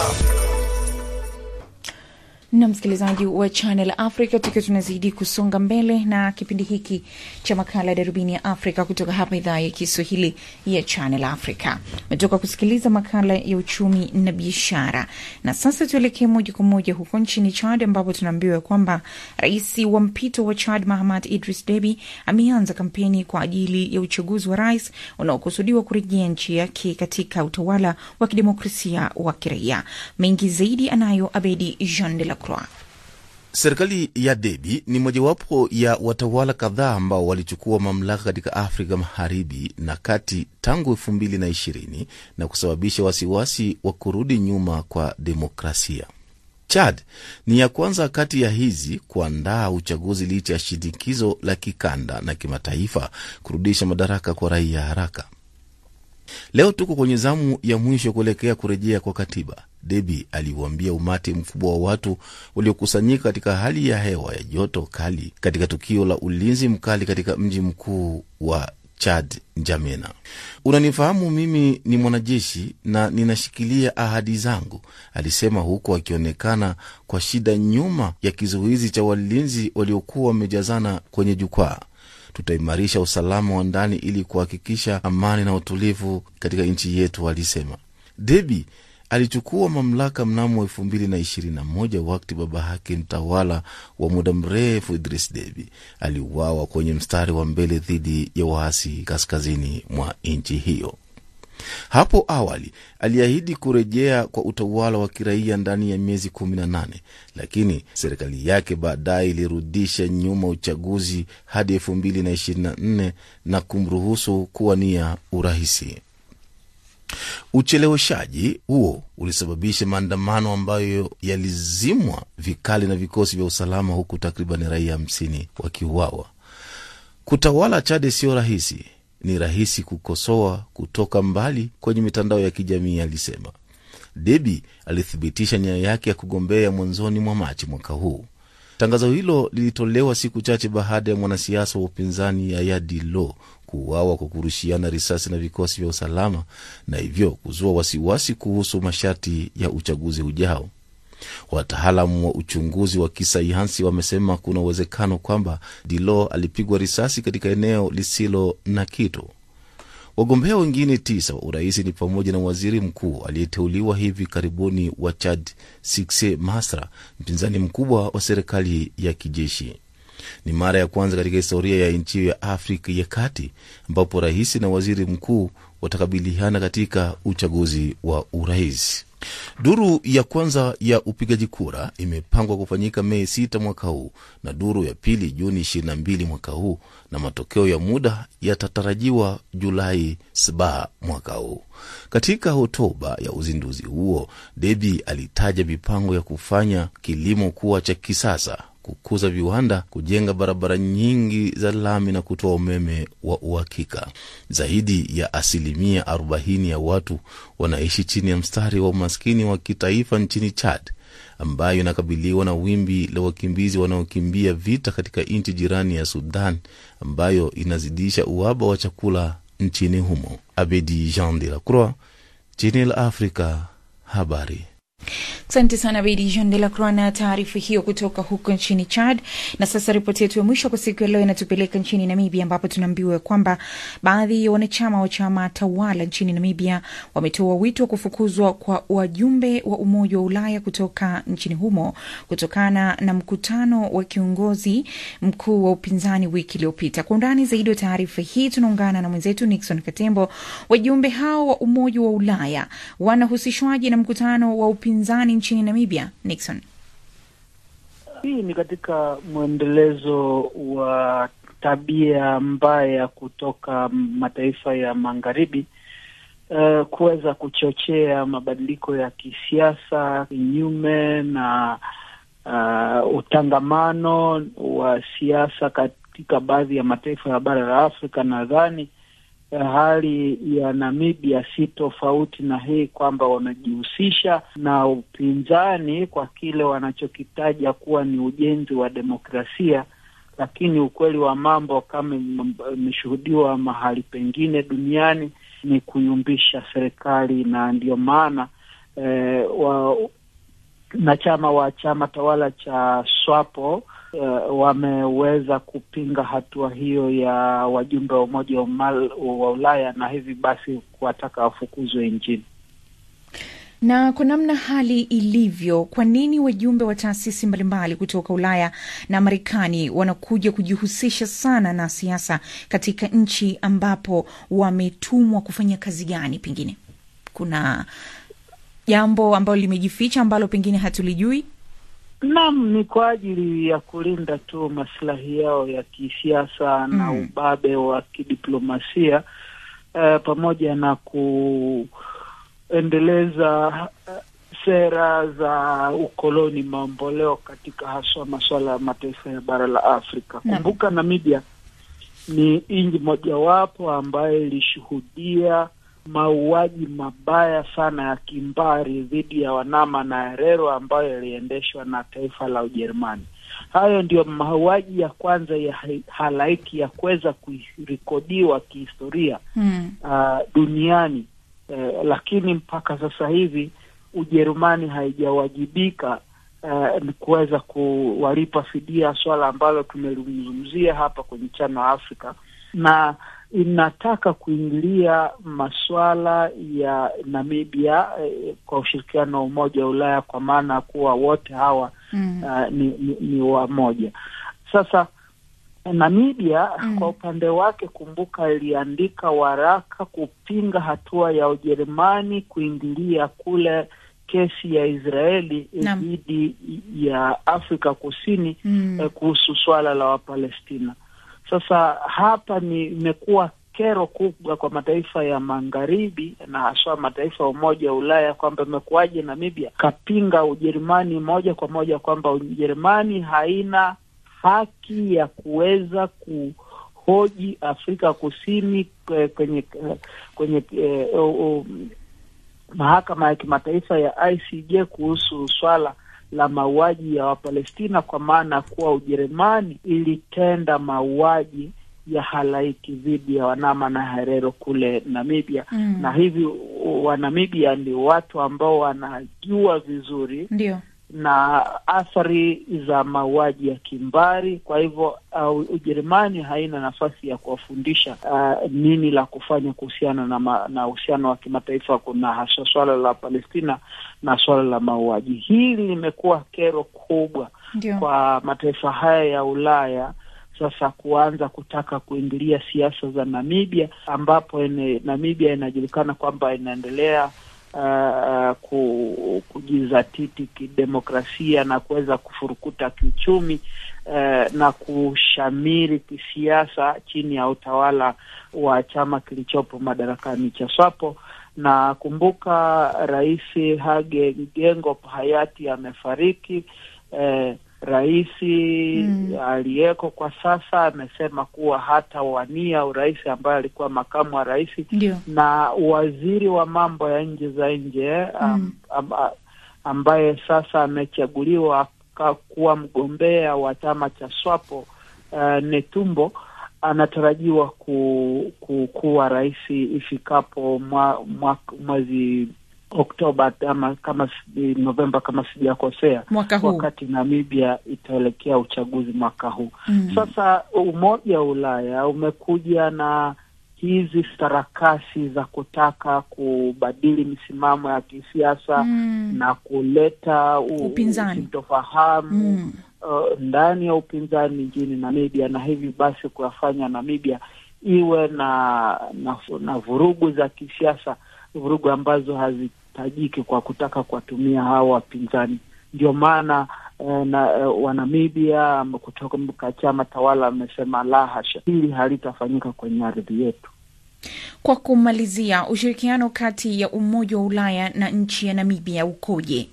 Na msikilizaji wa Channel Africa, tukiwa tunazidi kusonga mbele na kipindi hiki cha makala ya Darubini ya Afrika kutoka hapa idhaa ya Kiswahili ya Channel Africa. Umetoka kusikiliza makala ya uchumi na biashara, na sasa tuelekee moja kwa moja huko nchini Chad, ambapo tunaambiwa kwamba rais wa mpito wa Chad Mahamat Idris Deby ameanza kampeni kwa ajili ya uchaguzi wa rais unaokusudiwa kurejea nchi yake katika utawala wa kidemokrasia wa kiraia. Mengi zaidi anayo Abedi Jean de la Croix. Serikali ya Deby ni mojawapo ya watawala kadhaa ambao walichukua mamlaka katika Afrika Magharibi na Kati tangu elfu mbili na ishirini na kusababisha wasiwasi wa kurudi nyuma kwa demokrasia. Chad ni ya kwanza kati ya hizi kuandaa uchaguzi licha ya shinikizo la kikanda na kimataifa kurudisha madaraka kwa raia haraka. Leo tuko kwenye zamu ya mwisho kuelekea kurejea kwa katiba. Deby aliwaambia umati mkubwa wa watu waliokusanyika katika hali ya hewa ya joto kali katika tukio la ulinzi mkali katika mji mkuu wa Chad, N'Djamena. Unanifahamu, mimi ni mwanajeshi na ninashikilia ahadi zangu, alisema huko akionekana kwa shida nyuma ya kizuizi cha walinzi waliokuwa wamejazana kwenye jukwaa. Tutaimarisha usalama wa ndani ili kuhakikisha amani na utulivu katika nchi yetu, alisema. Deby alichukua mamlaka mnamo elfu mbili na ishirini na moja wakati baba yake, mtawala wa muda mrefu Idris Deby, aliuawa kwenye mstari wa mbele dhidi ya waasi kaskazini mwa nchi hiyo. Hapo awali aliahidi kurejea kwa utawala wa kiraia ndani ya miezi kumi na nane, lakini serikali yake baadaye ilirudisha nyuma uchaguzi hadi elfu mbili na ishirini na nne na kumruhusu kuwania uraisi. Ucheleweshaji huo ulisababisha maandamano ambayo yalizimwa vikali na vikosi vya usalama, huku takriban raia hamsini wakiuawa. Kutawala Chad sio rahisi, ni rahisi kukosoa kutoka mbali kwenye mitandao ya kijamii, alisema. Deby alithibitisha nia yake ya kugombea mwanzoni mwa Machi mwaka huu. Tangazo hilo lilitolewa siku chache baada ya mwanasiasa wa upinzani Yaya Dillo kuuawa kwa kurushiana risasi na vikosi vya usalama, na hivyo kuzua wasiwasi kuhusu masharti ya uchaguzi ujao. Wataalamu wa uchunguzi wa kisayansi wamesema kuna uwezekano kwamba Dillo alipigwa risasi katika eneo lisilo na kitu. Wagombea wengine tisa wa uraisi ni pamoja na waziri mkuu aliyeteuliwa hivi karibuni wa Chad Sikse Masra, mpinzani mkubwa wa serikali ya kijeshi. Ni mara ya kwanza katika historia ya nchi ya Afrika ya Kati ambapo rais na waziri mkuu watakabiliana katika uchaguzi wa urais. Duru ya kwanza ya upigaji kura imepangwa kufanyika Mei sita mwaka huu na duru ya pili Juni ishirini na mbili mwaka huu, na matokeo ya muda yatatarajiwa Julai saba mwaka huu. Katika hotuba ya uzinduzi huo, Deby alitaja mipango ya kufanya kilimo kuwa cha kisasa, kukuza viwanda, kujenga barabara nyingi za lami na kutoa umeme wa uhakika. Zaidi ya asilimia arobaini ya watu wanaishi chini ya mstari wa umaskini wa kitaifa nchini Chad, ambayo inakabiliwa na wimbi la wakimbizi wanaokimbia vita katika nchi jirani ya Sudan, ambayo inazidisha uhaba wa chakula nchini humo. Abedi Jean de la Croix, Channel Africa, habari. Asante sana Bedi Jean de la Croix na taarifa hiyo kutoka huko nchini Chad. Na sasa ripoti yetu ya mwisho kwa siku ya leo inatupeleka nchini Namibia, ambapo tunaambiwa kwamba baadhi ya wanachama wa chama tawala nchini Namibia wametoa wito wa kufukuzwa kwa wajumbe wa Umoja wa Ulaya kutoka nchini humo kutokana na mkutano wa kiongozi mkuu wa upinzani wiki iliyopita. Kwa undani zaidi wa taarifa hii tunaungana na mwenzetu Nixon Katembo. Wajumbe hao wa Umoja wa Ulaya wanahusishwaje na mkutano wa upinzani nchini Namibia? Nixon. Hii ni katika mwendelezo wa tabia mbaya kutoka mataifa ya magharibi uh, kuweza kuchochea mabadiliko ya kisiasa kinyume na uh, utangamano wa siasa katika baadhi ya mataifa ya bara la Afrika. Nadhani hali ya Namibia si tofauti na hii, kwamba wanajihusisha na upinzani kwa kile wanachokitaja kuwa ni ujenzi wa demokrasia lakini ukweli wa mambo kama imeshuhudiwa mahali pengine duniani ni kuyumbisha serikali, na ndio maana eh, wa na chama wa chama tawala cha SWAPO uh, wameweza kupinga hatua hiyo ya wajumbe wa Umoja wa Ulaya, na hivi basi kuwataka wafukuzwe nchini. Na kwa namna hali ilivyo, kwa nini wajumbe wa taasisi mbalimbali kutoka Ulaya na Marekani wanakuja kujihusisha sana na siasa katika nchi ambapo wametumwa kufanya kazi gani? Pengine kuna jambo ambalo limejificha ambalo pengine hatulijui. Naam, ni kwa ajili ya kulinda tu maslahi yao ya kisiasa mm. na ubabe wa kidiplomasia uh, pamoja na kuendeleza uh, sera za ukoloni mamboleo katika haswa masuala ya mataifa ya bara la Afrika. Mm. Kumbuka Namibia ni nchi mojawapo ambayo ilishuhudia mauaji mabaya sana ya kimbari dhidi ya Wanama na Herero ambayo yaliendeshwa na taifa la Ujerumani. Hayo ndio mauaji ya kwanza ya halaiki ya kuweza kurekodiwa kihistoria hmm. uh, duniani. Uh, lakini mpaka sasa hivi Ujerumani haijawajibika uh, kuweza kuwalipa fidia, swala ambalo tumelizungumzia hapa kwenye Channel Africa, na inataka kuingilia masuala ya Namibia eh, kwa ushirikiano wa Umoja wa Ulaya, kwa maana kuwa wote hawa mm. uh, ni, ni, ni wamoja. Sasa Namibia mm. kwa upande wake, kumbuka, iliandika waraka kupinga hatua ya Ujerumani kuingilia kule kesi ya Israeli dhidi ya Afrika Kusini mm. eh, kuhusu swala la Wapalestina. Sasa hapa ni imekuwa kero kubwa kwa mataifa ya magharibi na hasa mataifa ya Umoja wa Ulaya kwamba imekuwaje Namibia kapinga Ujerumani moja kwa moja kwamba Ujerumani haina haki ya kuweza kuhoji Afrika Kusini kwenye kwenye uh, uh, mahakama ya kimataifa ya I C J kuhusu swala la mauaji ya Wapalestina, kwa maana kuwa Ujerumani ilitenda mauaji ya halaiki dhidi ya Wanama na Herero kule Namibia. Mm. Na hivi wa Namibia ni watu ambao wanajua vizuri ndio na athari za mauaji ya kimbari. Kwa hivyo uh, Ujerumani haina nafasi ya kuwafundisha uh, nini la kufanya kuhusiana na na uhusiano wa kimataifa, kuna hasa swala la Palestina na swala la mauaji. Hili limekuwa kero kubwa Ndiyo. kwa mataifa haya ya Ulaya sasa kuanza kutaka kuingilia siasa za Namibia, ambapo ene, Namibia inajulikana kwamba inaendelea Uh, ku, kujizatiti kidemokrasia na kuweza kufurukuta kiuchumi uh, na kushamiri kisiasa chini ya utawala wa chama kilichopo madarakani cha SWAPO. Na kumbuka Rais Hage Geingob hayati amefariki. Uh, Rais mm. aliyeko kwa sasa amesema kuwa hata wania urais, ambaye alikuwa makamu wa rais, na waziri wa mambo ya nje za nje mm. am, ambaye sasa amechaguliwa kuwa mgombea wa chama cha SWAPO uh, Netumbo anatarajiwa ku, ku, kuwa rais ifikapo mwa, mwa, mwezi Oktoba ama kama Novemba kama sijakosea, wakati Namibia itaelekea uchaguzi mwaka huu. Mm. Sasa Umoja wa Ulaya umekuja na hizi sarakasi za kutaka kubadili misimamo ya kisiasa mm. na kuleta utofahamu mm. uh, ndani ya upinzani nchini Namibia, na hivi basi kuwafanya Namibia iwe na na, na vurugu za kisiasa, vurugu ambazo hazitajiki kwa kutaka kuwatumia hawa wapinzani. Ndio maana eh, na eh, wa Namibia kutoka chama tawala amesema la hasha, hili halitafanyika kwenye ardhi yetu. Kwa kumalizia, ushirikiano kati ya Umoja wa Ulaya na nchi ya Namibia ukoje?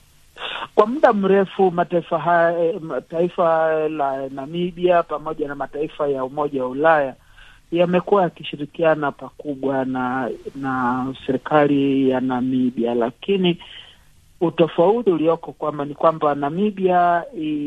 Kwa muda mrefu mataifa haya, taifa la Namibia pamoja na mataifa ya Umoja wa Ulaya yamekuwa yakishirikiana pakubwa na na serikali ya Namibia, lakini utofauti ulioko kwamba ni kwamba Namibia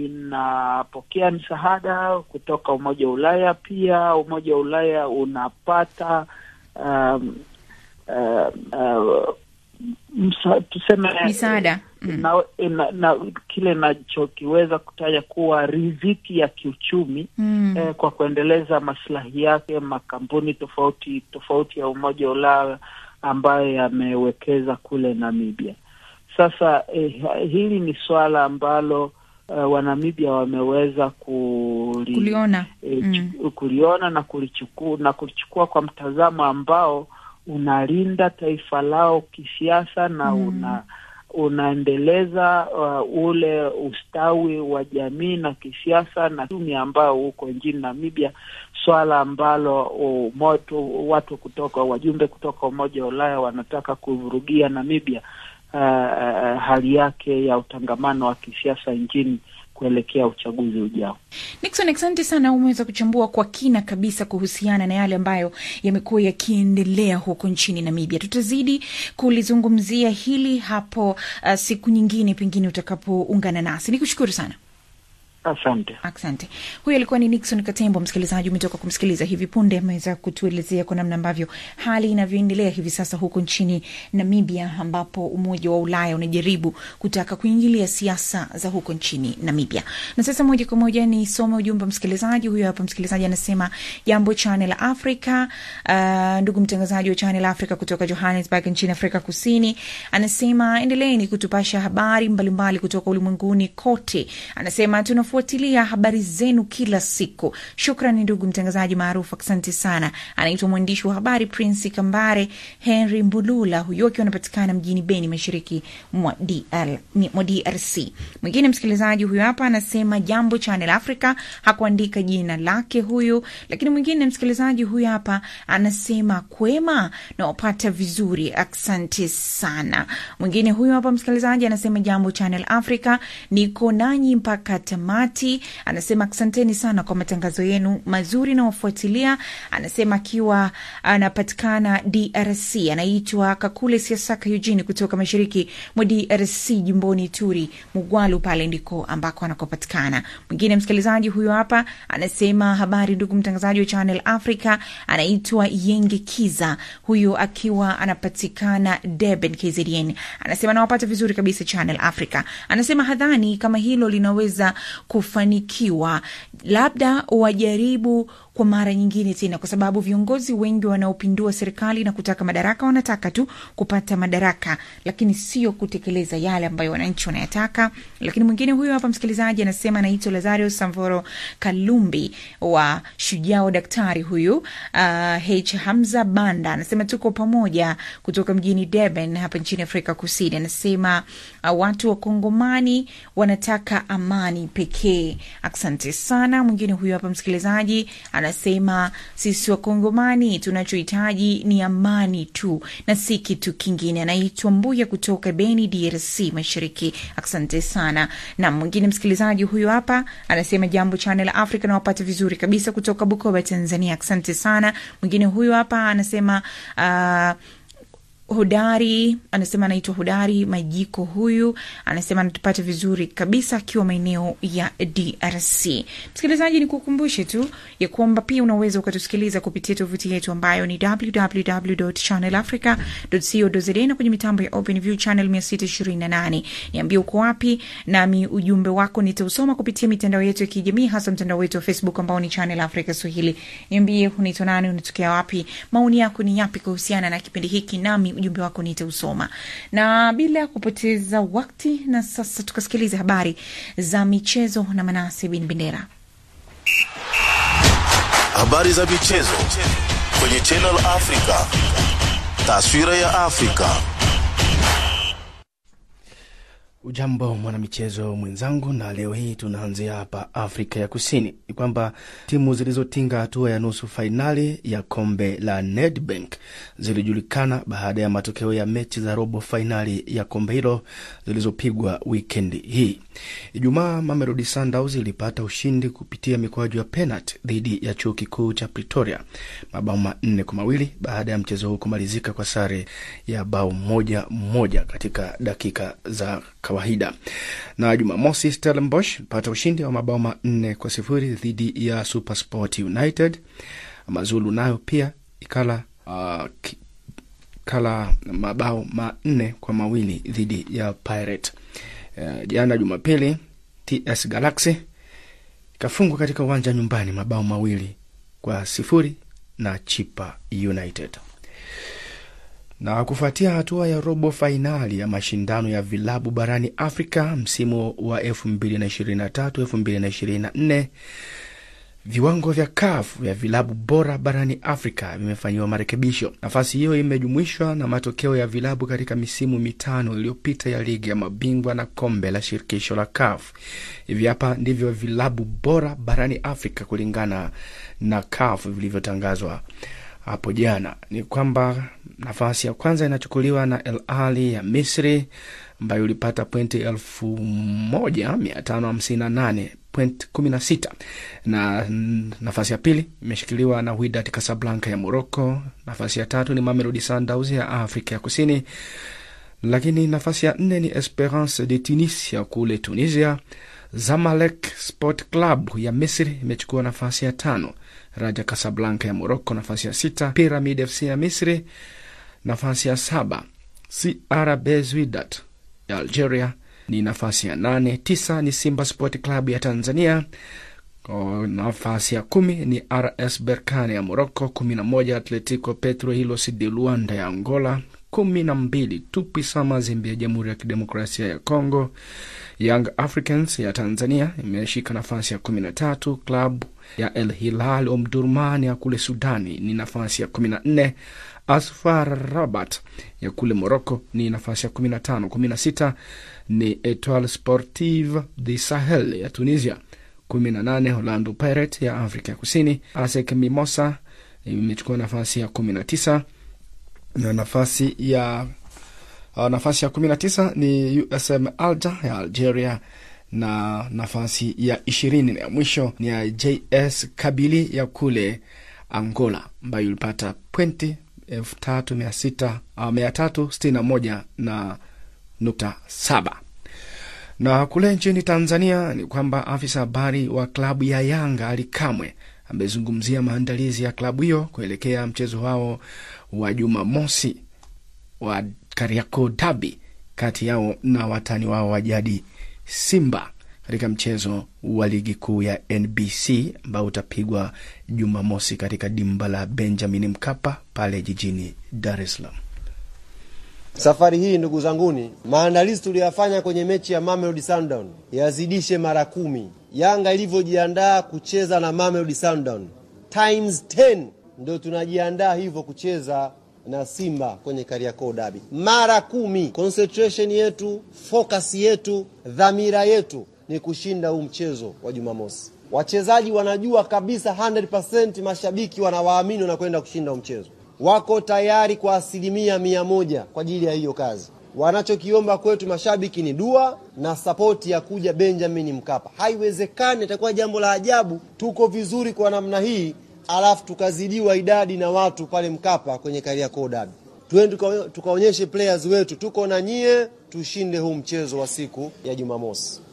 inapokea msaada kutoka Umoja wa Ulaya, pia Umoja wa Ulaya unapata um, uh, uh, msa, tuseme misaada mm. na, na, na kile nachokiweza kutaja kuwa riziki ya kiuchumi mm. eh, kwa kuendeleza maslahi yake makampuni tofauti tofauti ya Umoja wa Ulaya ambayo yamewekeza kule Namibia. Sasa eh, hili ni swala ambalo uh, Wanamibia wameweza kuli, kuliona eh, mm. kuliona na kulichukua na kulichukua kwa mtazamo ambao unalinda taifa lao kisiasa na mm. una unaendeleza uh, ule ustawi wa jamii na kisiasa na uchumi ambao uko nchini Namibia, swala ambalo uh, moto, watu kutoka wajumbe kutoka Umoja wa Ulaya wanataka kuvurugia Namibia uh, uh, hali yake ya utangamano wa kisiasa nchini kuelekea uchaguzi ujao. Nixon, asante sana, umeweza kuchambua kwa kina kabisa kuhusiana na yale ambayo yamekuwa yakiendelea huko nchini Namibia. Tutazidi kulizungumzia hili hapo uh, siku nyingine pengine utakapoungana nasi. Nikushukuru sana. Asante. Asante. Huyu alikuwa ni Nixon Katembo. Msikilizaji, umetoka kumsikiliza hivi punde, ameweza kutuelezea kwa namna ambavyo hali inavyoendelea hivi sasa huko nchini Namibia, ambapo Umoja wa Ulaya unajaribu kutaka kuingilia siasa za huko nchini Namibia. Na sasa moja kwa moja ni soma ujumbe msikilizaji. Huyu hapa msikilizaji anasema, jambo Channel Africa. Uh, ndugu mtangazaji wa Channel Africa kutoka Johannesburg nchini Afrika Kusini, anasema endeleeni kutupasha habari mbalimbali mbali kutoka ulimwenguni kote. Anasema tuna fuatilia habari zenu kila siku. Shukrani ndugu mtangazaji maarufu, asante sana. Anaitwa mwandishi wa habari Prince Kambare Henry Mbulula, huyo akiwa anapatikana mjini Beni, mashariki mwa D R C. Mwingine msikilizaji huyo hapa anasema, jambo Channel Africa. Hakuandika jina lake huyu, lakini mwingine msikilizaji huyo hapa anasema, kwema na wapata vizuri, asante sana. Mwingine huyo hapa msikilizaji anasema, jambo Channel Africa, niko nanyi mpaka tamati. Anasema asanteni sana kwa matangazo yenu mazuri na wafuatilia. Anasema akiwa anapatikana D R C, anaitwa Kakule Siasaka Eugene kutoka mashariki mwa D R C, jimboni Turi Mugwalu, pale ndiko ambako anakopatikana. Mwingine msikilizaji huyo hapa anasema, habari ndugu mtangazaji wa Channel Africa. Anaitwa Yenge Kiza, huyo akiwa anapatikana Durban K Z N. Anasema nawapata vizuri kabisa Channel Africa. Anasema hadhani kama hilo linaweza kufanikiwa, labda wajaribu kwa mara nyingine tena, kwa sababu viongozi wengi wanaopindua serikali na kutaka madaraka wanataka tu kupata madaraka, lakini sio kutekeleza yale ambayo wananchi wanayataka. Lakini mwingine huyo hapa msikilizaji anasema, anaitwa Lazario Samvoro Kalumbi wa Shujao Daktari huyu uh, H Hamza Banda. Anasema tuko pamoja kutoka mjini Durban hapa nchini Afrika Kusini. Anasema uh, watu wa Kongomani wanataka amani pekee. Asante sana. Mwingine huyo hapa msikilizaji anasema, sisi wa Kongomani tunachohitaji ni amani tu na si kitu kingine. Anaitwa Mbuya kutoka Beni D R C mashariki. Asante sana. Na mwingine msikilizaji huyo hapa anasema, jambo Channel Africa, na wapata vizuri kabisa kutoka Bukoba Tanzania. Asante sana. Mwingine huyo hapa anasema uh, Hodari, anasema anaitwa Hodari Majiko huyu, anasema anatupata vizuri kabisa akiwa maeneo ya D R C. Msikilizaji, ni kukumbushe tu ya kwamba pia unaweza ukatusikiliza kupitia tovuti yetu ambayo ni w w w dot channel africa dot co dot z a na kwenye mitambo ya OpenView channel mia sita ishirini na nane. Niambie uko wapi, nami ujumbe wako nitausoma kupitia mitandao yetu ya kijamii, hasa mtandao wetu wa Facebook ambao ni Channel Africa Swahili. Niambie unaitwa nani, unatokea wapi, maoni yako ni yapi kuhusiana na kipindi hiki, nami ujumbe wako nitausoma. Na bila kupoteza wakati, na sasa tukasikiliza habari za michezo na Manase bin Bendera. Habari za michezo kwenye Channel Africa. Taswira ya Afrika. Ujambo mwanamichezo mwenzangu, na leo hii tunaanzia hapa Afrika ya Kusini. Ni kwamba timu zilizotinga hatua ya nusu fainali ya kombe la Nedbank zilijulikana baada ya matokeo ya mechi za robo fainali ya kombe hilo zilizopigwa wikendi hii. Ijumaa, Mamelodi Sundowns ilipata ushindi kupitia mikwaju ya penalty dhidi ya chuo kikuu cha Pretoria, mabao manne kwa mawili baada ya mchezo huu kumalizika kwa sare ya bao moja moja katika dakika za kawaida. Na Jumamosi, Stellenbosch ilipata ushindi wa mabao manne kwa sifuri dhidi ya SuperSport United. Mazulu nayo pia ikala uh, kala mabao manne kwa mawili dhidi ya Pirate. Uh, jana Jumapili, T S Galaxy ikafungwa katika uwanja nyumbani mabao mawili kwa sifuri na Chippa United. Na kufuatia hatua ya robo fainali ya mashindano ya vilabu barani Afrika msimu wa elfu mbili na ishirini na tatu elfu mbili na ishirini na nne, viwango vya C A F vya vilabu bora barani Afrika vimefanywa marekebisho. Nafasi hiyo imejumuishwa na matokeo ya vilabu katika misimu mitano iliyopita ya ligi ya mabingwa na kombe la shirikisho la C A F. Hivi hapa ndivyo vilabu bora barani Afrika kulingana na C A F vilivyotangazwa hapo jana. Ni kwamba nafasi ya kwanza inachukuliwa na El Ahly ya Misri ambayo ilipata pointi elfu moja mia tano hamsini na nane, pointi kumi na sita. Na nafasi ya pili imeshikiliwa na Wydad Casablanca ya Morocco. Nafasi ya tatu ni Mamelodi Sundowns ya Afrika ya Kusini. Lakini nafasi ya nne ni Esperance de Tunis ya kule Tunisia. Zamalek Sport Club ya Misri imechukua nafasi ya tano. Raja Casablanca ya Morocco nafasi ya sita. Pyramid F C ya Misri nafasi ya saba. C R Belouizdad ya Algeria ni nafasi ya nane. Tisa ni Simba Sport Club ya Tanzania. O, nafasi ya kumi ni R S Berkane ya Morocco. Kumi na moja Atletico Petro Hilos de Luanda ya Angola. Kumi na mbili Tupisa Mazembe ya Jamhuri ya Kidemokrasia ya Kongo. Young Africans ya Tanzania imeshika nafasi ya kumi na tatu. Club ya El Hilal Omdurman ya kule Sudani ni nafasi ya kumi na nne. Asfar Rabat ya kule Morocco ni nafasi ya kumi na tano. kumi na sita ni Etoile Sportive du Sahel ya Tunisia. kumi na nane Orlando Pirates ya Afrika ya Kusini. A S E C Mimosa imechukua nafasi ya kumi na tisa. Na nafasi ya uh, nafasi ya kumi na tisa ni U S M Alger ya Algeria, na nafasi ya ishirini ya mwisho ni ya J S Kabylie ya kule Angola ambayo ilipata pointi elfu tatu mia sita mia tatu sitini na moja na nukta saba. Na kule nchini Tanzania ni kwamba afisa habari wa klabu ya Yanga Ali Kamwe amezungumzia maandalizi ya klabu hiyo kuelekea mchezo wao wa Jumamosi wa Kariakoo Derby kati yao na watani wao wa jadi Simba katika mchezo wa ligi kuu ya N B C ambao utapigwa Jumamosi katika dimba la Benjamin Mkapa pale jijini Dar es Salaam. Safari hii ndugu zanguni, maandalizi tuliyofanya kwenye mechi ya Mamelodi Sundowns yazidishe mara kumi. Yanga ilivyojiandaa kucheza na Mamelodi Sundowns times ten ndio tunajiandaa hivyo kucheza na Simba kwenye Kariakoo Derby mara kumi. Concentration yetu, focus yetu, dhamira yetu ni kushinda huu mchezo wa Jumamosi. Wachezaji wanajua kabisa one hundred percent, mashabiki wanawaamini na kwenda kushinda huu mchezo. Wako tayari kwa asilimia mia moja kwa ajili ya hiyo kazi. Wanachokiomba kwetu mashabiki ni dua na support ya kuja Benjamin Mkapa. Haiwezekani, itakuwa jambo la ajabu tuko vizuri kwa namna hii alafu tukazidiwa idadi na watu pale Mkapa kwenye Kariakoo Derby. Twende tukaonyeshe players wetu tuko na nyie, tushinde huu mchezo wa siku ya Jumamosi.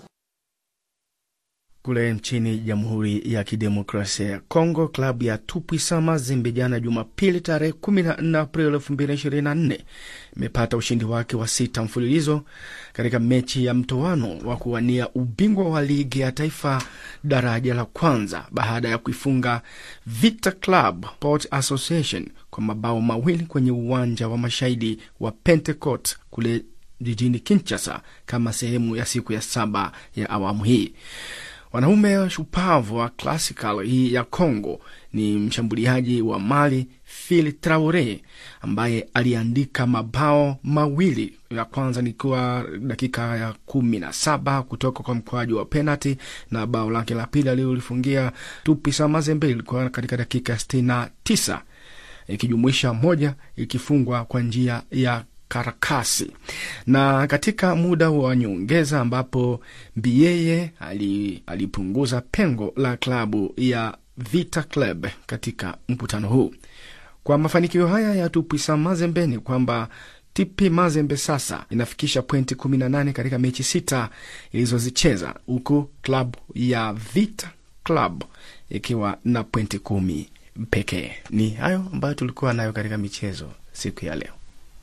Kule nchini Jamhuri ya Kidemokrasia ya Kongo, klabu ya Tupisa Mazembe jana Jumapili tarehe kumi na nne Aprili elfu mbili na ishirini na nne imepata ushindi wake wa sita mfululizo katika mechi ya mtoano wa kuwania ubingwa wa ligi ya taifa daraja la kwanza baada ya kuifunga Vita Club Sport Association kwa mabao mawili kwenye uwanja wa mashahidi wa Pentecourt kule jijini Kinshasa kama sehemu ya siku ya saba ya awamu hii. Wanaume shupavu wa Classical hii ya Kongo ni mshambuliaji wa Mali Phil Traoré ambaye aliandika mabao mawili. Ya kwanza ni kwa dakika ya kumi na saba kutoka kwa mkwaju wa penalty, na bao lake la pili alilofungia Tupisa Mazembe ilikuwa katika dakika ya sitini na tisa, ikijumuisha moja ikifungwa kwa njia ya karakasi. Na katika muda wa nyongeza ambapo Biyeye alipunguza pengo la klabu ya Vita Club katika mkutano huu. Kwa mafanikio haya ya Tupisa Mazembe ni kwamba T P Mazembe sasa inafikisha pointi kumi na nane katika mechi sita ilizozicheza, huku klabu ya Vita Club ikiwa na pointi kumi pekee. Ni hayo ambayo tulikuwa nayo katika michezo siku ya leo.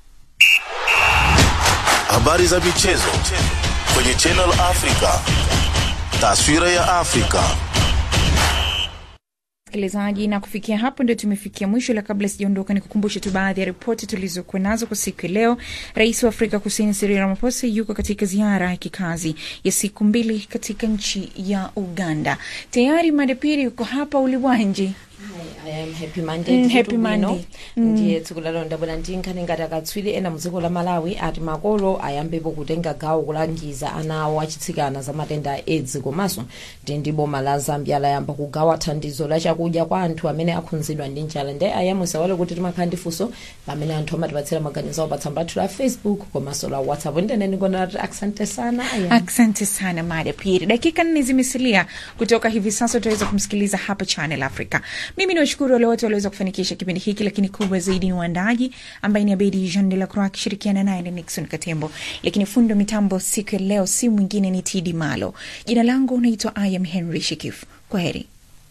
Habari za michezo kwenye Channel Africa. Taswira ya Afrika. Msikilizaji, na kufikia hapo ndio tumefikia mwisho. La kabla sijaondoka ni kukumbusha tu baadhi ya ripoti tulizokuwa nazo kwa siku ya leo. Rais wa Afrika Kusini Cyril Ramaphosa yuko katika ziara ya kikazi ya siku mbili katika nchi ya Uganda. Tayari Madapiri yuko hapa uliwanji. I am happy Monday. Mm, happy Monday. Ndiye tsukulalonda bulandinka ngata katswili ena muziko la Malawi ati makolo ayambebo kutenga gawo kulangiza ana wachitsikana za matenda AIDS komaso ndibo mala Zambia la yamba kugawa thandizo la chakudya kwa anthu amene akhunzidwa ndi njala. Nde ayamusa wale kuti timakhandi fuso pamene anthu amatipatsira maganizo awo patsambathu la Facebook komaso la WhatsApp. Ndene nikona asante sana aya. Asante sana Madapiri. Dakika nne zimesalia kutoka hivi sasa tutaweza kumsikiliza hapa Channel Africa. Mimi ni washukuru wale wote walioweza kufanikisha kipindi hiki, lakini kubwa zaidi ni waandaji ambaye ni Abedi Jean de la Croix akishirikiana naye Nixon Katembo. Lakini fundo mitambo siku ya leo si mwingine ni Tidi Malo. Jina langu naitwa I am Henry Shikif. Kwaheri.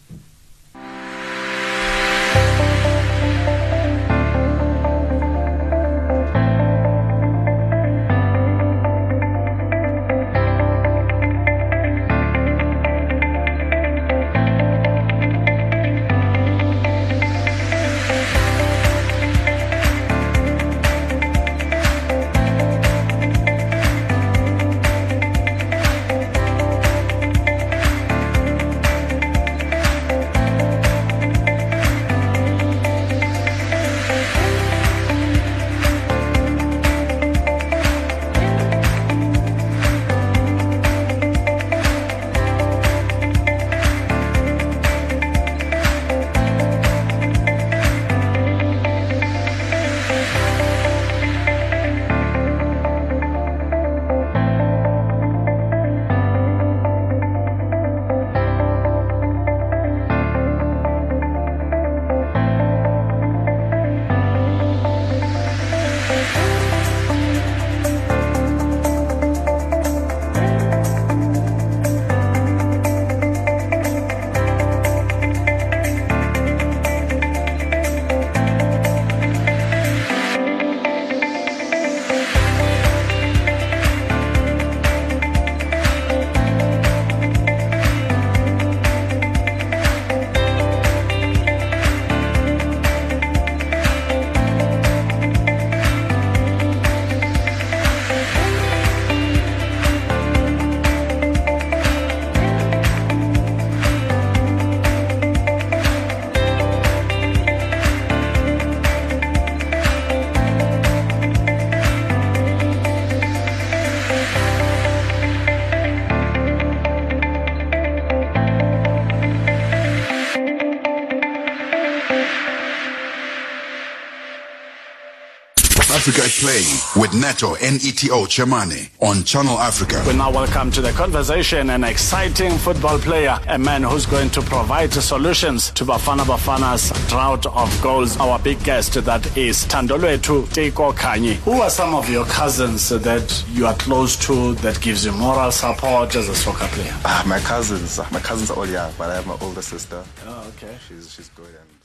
Africa at Play with Neto N E T O Chemane on Channel Africa. We now welcome to the conversation an exciting football player, a man who's going to provide solutions to Bafana Bafana's drought of goals. Our big guest, that is Thandolwethu Teko Khanyi. Who are some of your cousins that you are close to that gives you moral support as a soccer player? Ah, my cousins, my cousins are all young, but I have my older sister. Oh, okay. She's she's good and